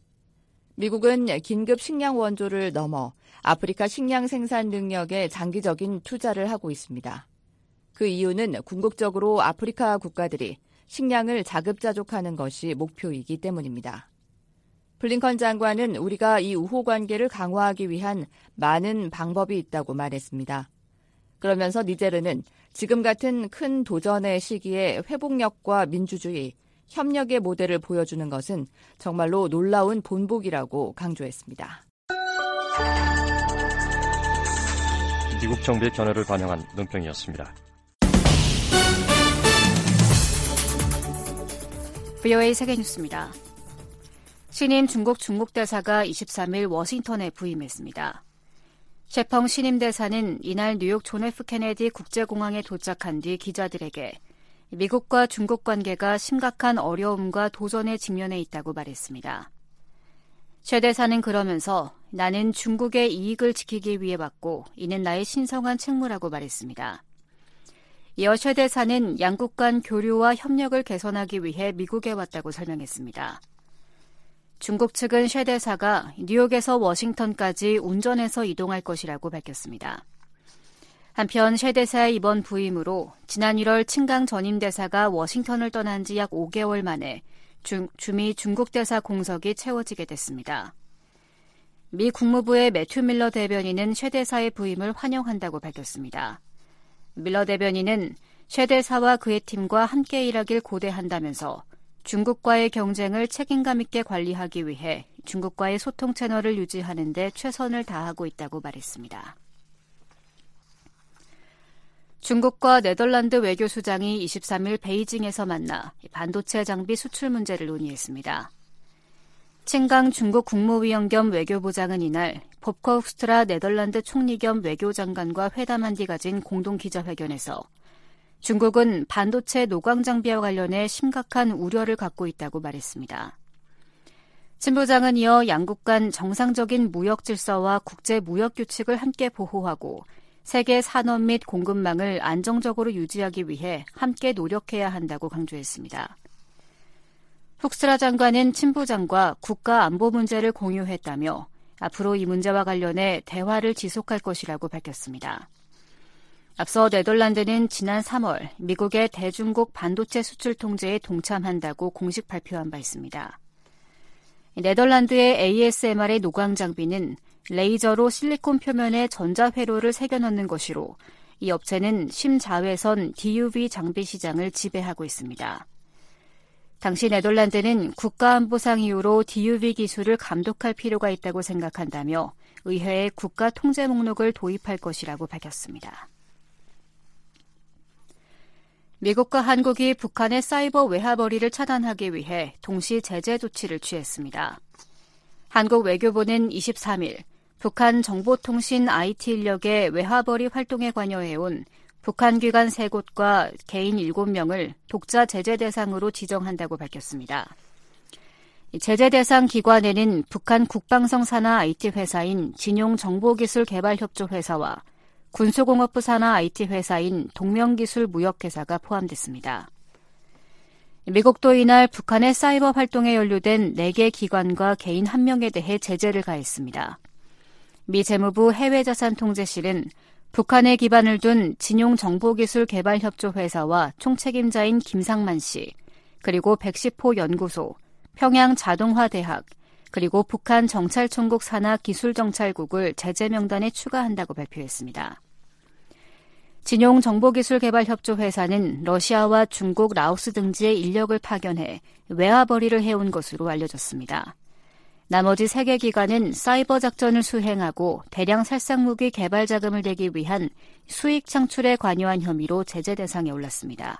미국은 긴급 식량 원조를 넘어 아프리카 식량 생산 능력에 장기적인 투자를 하고 있습니다. 그 이유는 궁극적으로 아프리카 국가들이 식량을 자급자족하는 것이 목표이기 때문입니다. 블링컨 장관은 우리가 이 우호 관계를 강화하기 위한 많은 방법이 있다고 말했습니다. 그러면서 니제르는 지금 같은 큰 도전의 시기에 회복력과 민주주의, 협력의 모델을 보여주는 것은 정말로 놀라운 본보기라고 강조했습니다. 미국 정부의 견해를 반영한 논평이었습니다. 브이오에이 세계뉴스입니다. 신임 중국 중국대사가 이십삼일 워싱턴에 부임했습니다. 셰펑 신임 대사는 이날 뉴욕 존 에프 케네디 국제공항에 도착한 뒤 기자들에게 미국과 중국 관계가 심각한 어려움과 도전에 직면해 있다고 말했습니다. 최 대사는 그러면서 나는 중국의 이익을 지키기 위해 왔고 이는 나의 신성한 책무라고 말했습니다. 이어 최 대사는 양국 간 교류와 협력을 개선하기 위해 미국에 왔다고 설명했습니다. 중국 측은 최 대사가 뉴욕에서 워싱턴까지 운전해서 이동할 것이라고 밝혔습니다. 한편 최 대사의 이번 부임으로 지난 일월 칭강 전임 대사가 워싱턴을 떠난 지 약 오 개월 만에 중, 주미 중국 대사 공석이 채워지게 됐습니다. 미 국무부의 매튜 밀러 대변인은 최 대사의 부임을 환영한다고 밝혔습니다. 밀러 대변인은 최 대사와 그의 팀과 함께 일하길 고대한다면서 중국과의 경쟁을 책임감 있게 관리하기 위해 중국과의 소통 채널을 유지하는 데 최선을 다하고 있다고 말했습니다. 중국과 네덜란드 외교수장이 이십삼 일 베이징에서 만나 반도체 장비 수출 문제를 논의했습니다. 칭강 중국 국무위원 겸 외교부장은 이날 봅커우스트라 네덜란드 총리 겸 외교장관과 회담한 뒤 가진 공동 기자회견에서 중국은 반도체 노광 장비와 관련해 심각한 우려를 갖고 있다고 말했습니다. 친 부장은 이어 양국 간 정상적인 무역 질서와 국제 무역 규칙을 함께 보호하고 세계 산업 및 공급망을 안정적으로 유지하기 위해 함께 노력해야 한다고 강조했습니다. 훅스트라 장관은 친 부장과 국가 안보 문제를 공유했다며 앞으로 이 문제와 관련해 대화를 지속할 것이라고 밝혔습니다. 앞서 네덜란드는 지난 삼월 미국의 대중국 반도체 수출 통제에 동참한다고 공식 발표한 바 있습니다. 네덜란드의 에이에스엠알의 노광 장비는 레이저로 실리콘 표면에 전자회로를 새겨 넣는 것이로 이 업체는 심자외선 디유브이 장비 시장을 지배하고 있습니다. 당시 네덜란드는 국가안보상 이유로 디유브이 기술을 감독할 필요가 있다고 생각한다며 의회에 국가 통제 목록을 도입할 것이라고 밝혔습니다. 미국과 한국이 북한의 사이버 외화벌이를 차단하기 위해 동시 제재 조치를 취했습니다. 한국 외교부는 이십삼 일 북한 정보통신 아이티 인력의 외화벌이 활동에 관여해온 북한 기관 세 곳과 개인 일곱 명을 독자 제재 대상으로 지정한다고 밝혔습니다. 제재 대상 기관에는 북한 국방성 산하 아이티 회사인 진용정보기술개발협조회사와 군수공업부 산하 아이티 회사인 동명기술무역회사가 포함됐습니다. 미국도 이날 북한의 사이버 활동에 연루된 네 개 기관과 개인 한 명에 대해 제재를 가했습니다. 미 재무부 해외자산통제실은 북한에 기반을 둔 진용정보기술개발협조회사와 총책임자인 김상만 씨, 그리고 백십 호 연구소, 평양자동화대학, 그리고 북한 정찰총국 산하 기술정찰국을 제재 명단에 추가한다고 발표했습니다. 진용정보기술개발협조회사는 러시아와 중국, 라오스 등지의 인력을 파견해 외화벌이를 해온 것으로 알려졌습니다. 나머지 세 개 기관은 사이버 작전을 수행하고 대량 살상무기 개발 자금을 내기 위한 수익 창출에 관여한 혐의로 제재 대상에 올랐습니다.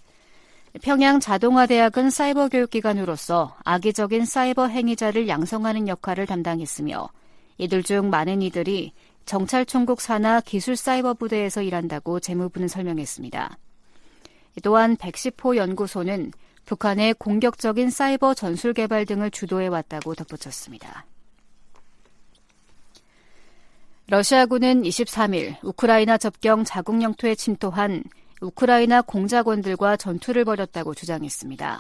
평양자동화대학은 사이버 교육기관으로서 악의적인 사이버 행위자를 양성하는 역할을 담당했으며 이들 중 많은 이들이 정찰총국 산하 기술사이버부대에서 일한다고 재무부는 설명했습니다. 또한 백십 호 연구소는 북한의 공격적인 사이버 전술 개발 등을 주도해왔다고 덧붙였습니다. 러시아군은 이십삼 일 우크라이나 접경 자국 영토에 침투한 우크라이나 공작원들과 전투를 벌였다고 주장했습니다.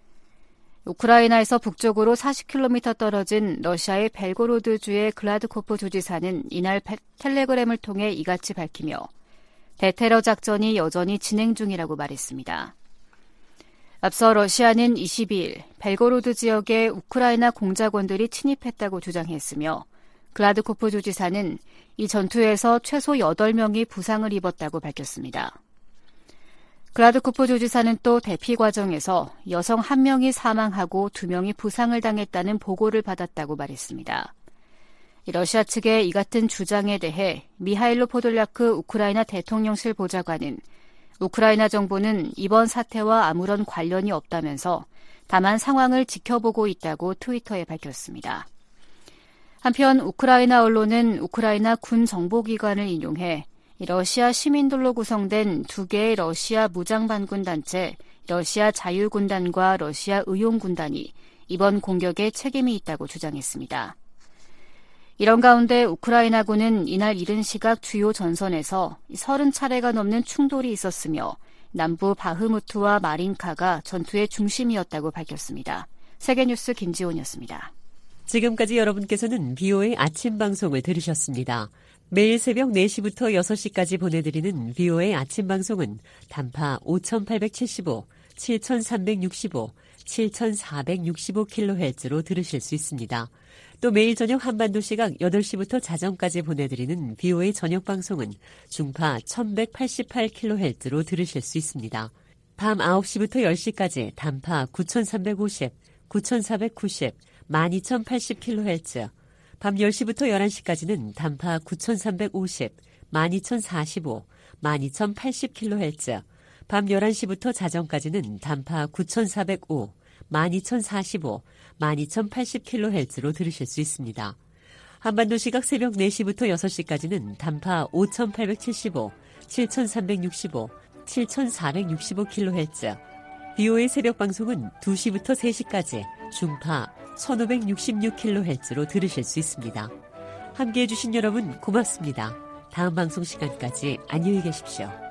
우크라이나에서 북쪽으로 사십 킬로미터 떨어진 러시아의 벨고로드주의 글라드코프 주지사는 이날 텔레그램을 통해 이같이 밝히며 대테러 작전이 여전히 진행 중이라고 말했습니다. 앞서 러시아는 이십이 일 벨고로드 지역에 우크라이나 공작원들이 침입했다고 주장했으며 글라드코프 주지사는 이 전투에서 최소 여덟 명이 부상을 입었다고 밝혔습니다. 글라드코프 주지사는 또 대피 과정에서 여성 한 명이 사망하고 두 명이 부상을 당했다는 보고를 받았다고 말했습니다. 러시아 측의 이 같은 주장에 대해 미하일로 포돌리아크 우크라이나 대통령실 보좌관은 우크라이나 정부는 이번 사태와 아무런 관련이 없다면서 다만 상황을 지켜보고 있다고 트위터에 밝혔습니다. 한편 우크라이나 언론은 우크라이나 군 정보기관을 인용해 러시아 시민들로 구성된 두 개의 러시아 무장반군 단체, 러시아 자유군단과 러시아 의용군단이 이번 공격에 책임이 있다고 주장했습니다. 이런 가운데 우크라이나군은 이날 이른 시각 주요 전선에서 서른 차례가 넘는 충돌이 있었으며 남부 바흐무트와 마린카가 전투의 중심이었다고 밝혔습니다. 세계뉴스 김지훈이었습니다. 지금까지 여러분께서는 비오에이 아침 방송을 들으셨습니다. 매일 새벽 네 시부터 여섯 시까지 보내드리는 비오에이 아침 방송은 단파 오천팔백칠십오, 칠천삼백육십오, 칠천사백육십오 킬로헤르츠로 들으실 수 있습니다. 또 매일 저녁 한반도 시각 여덟 시부터 자정까지 보내드리는 비오에이 저녁 방송은 중파 천백팔십팔 킬로헤르츠로 들으실 수 있습니다. 밤 아홉 시부터 열 시까지 단파 구천삼백오십, 구천사백구십, 만 이천팔십 킬로헤르츠, 밤 열 시부터 열한 시까지는 단파 구천삼백오십, 만 이천사십오, 만 이천팔십 킬로헤르츠, 밤 열한 시부터 자정까지는 단파 구천사백오, 만 이천사십오, 만 이천팔십 킬로헤르츠로 들으실 수 있습니다. 한반도 시각 새벽 네 시부터 여섯 시까지는 단파 오천팔백칠십오, 칠천삼백육십오, 칠천사백육십오 킬로헤르츠, 비오에이 새벽 방송은 두 시부터 세 시까지 중파 천오백육십육 킬로헤르츠로 들으실 수 있습니다. 함께해 주신 여러분 고맙습니다. 다음 방송 시간까지 안녕히 계십시오.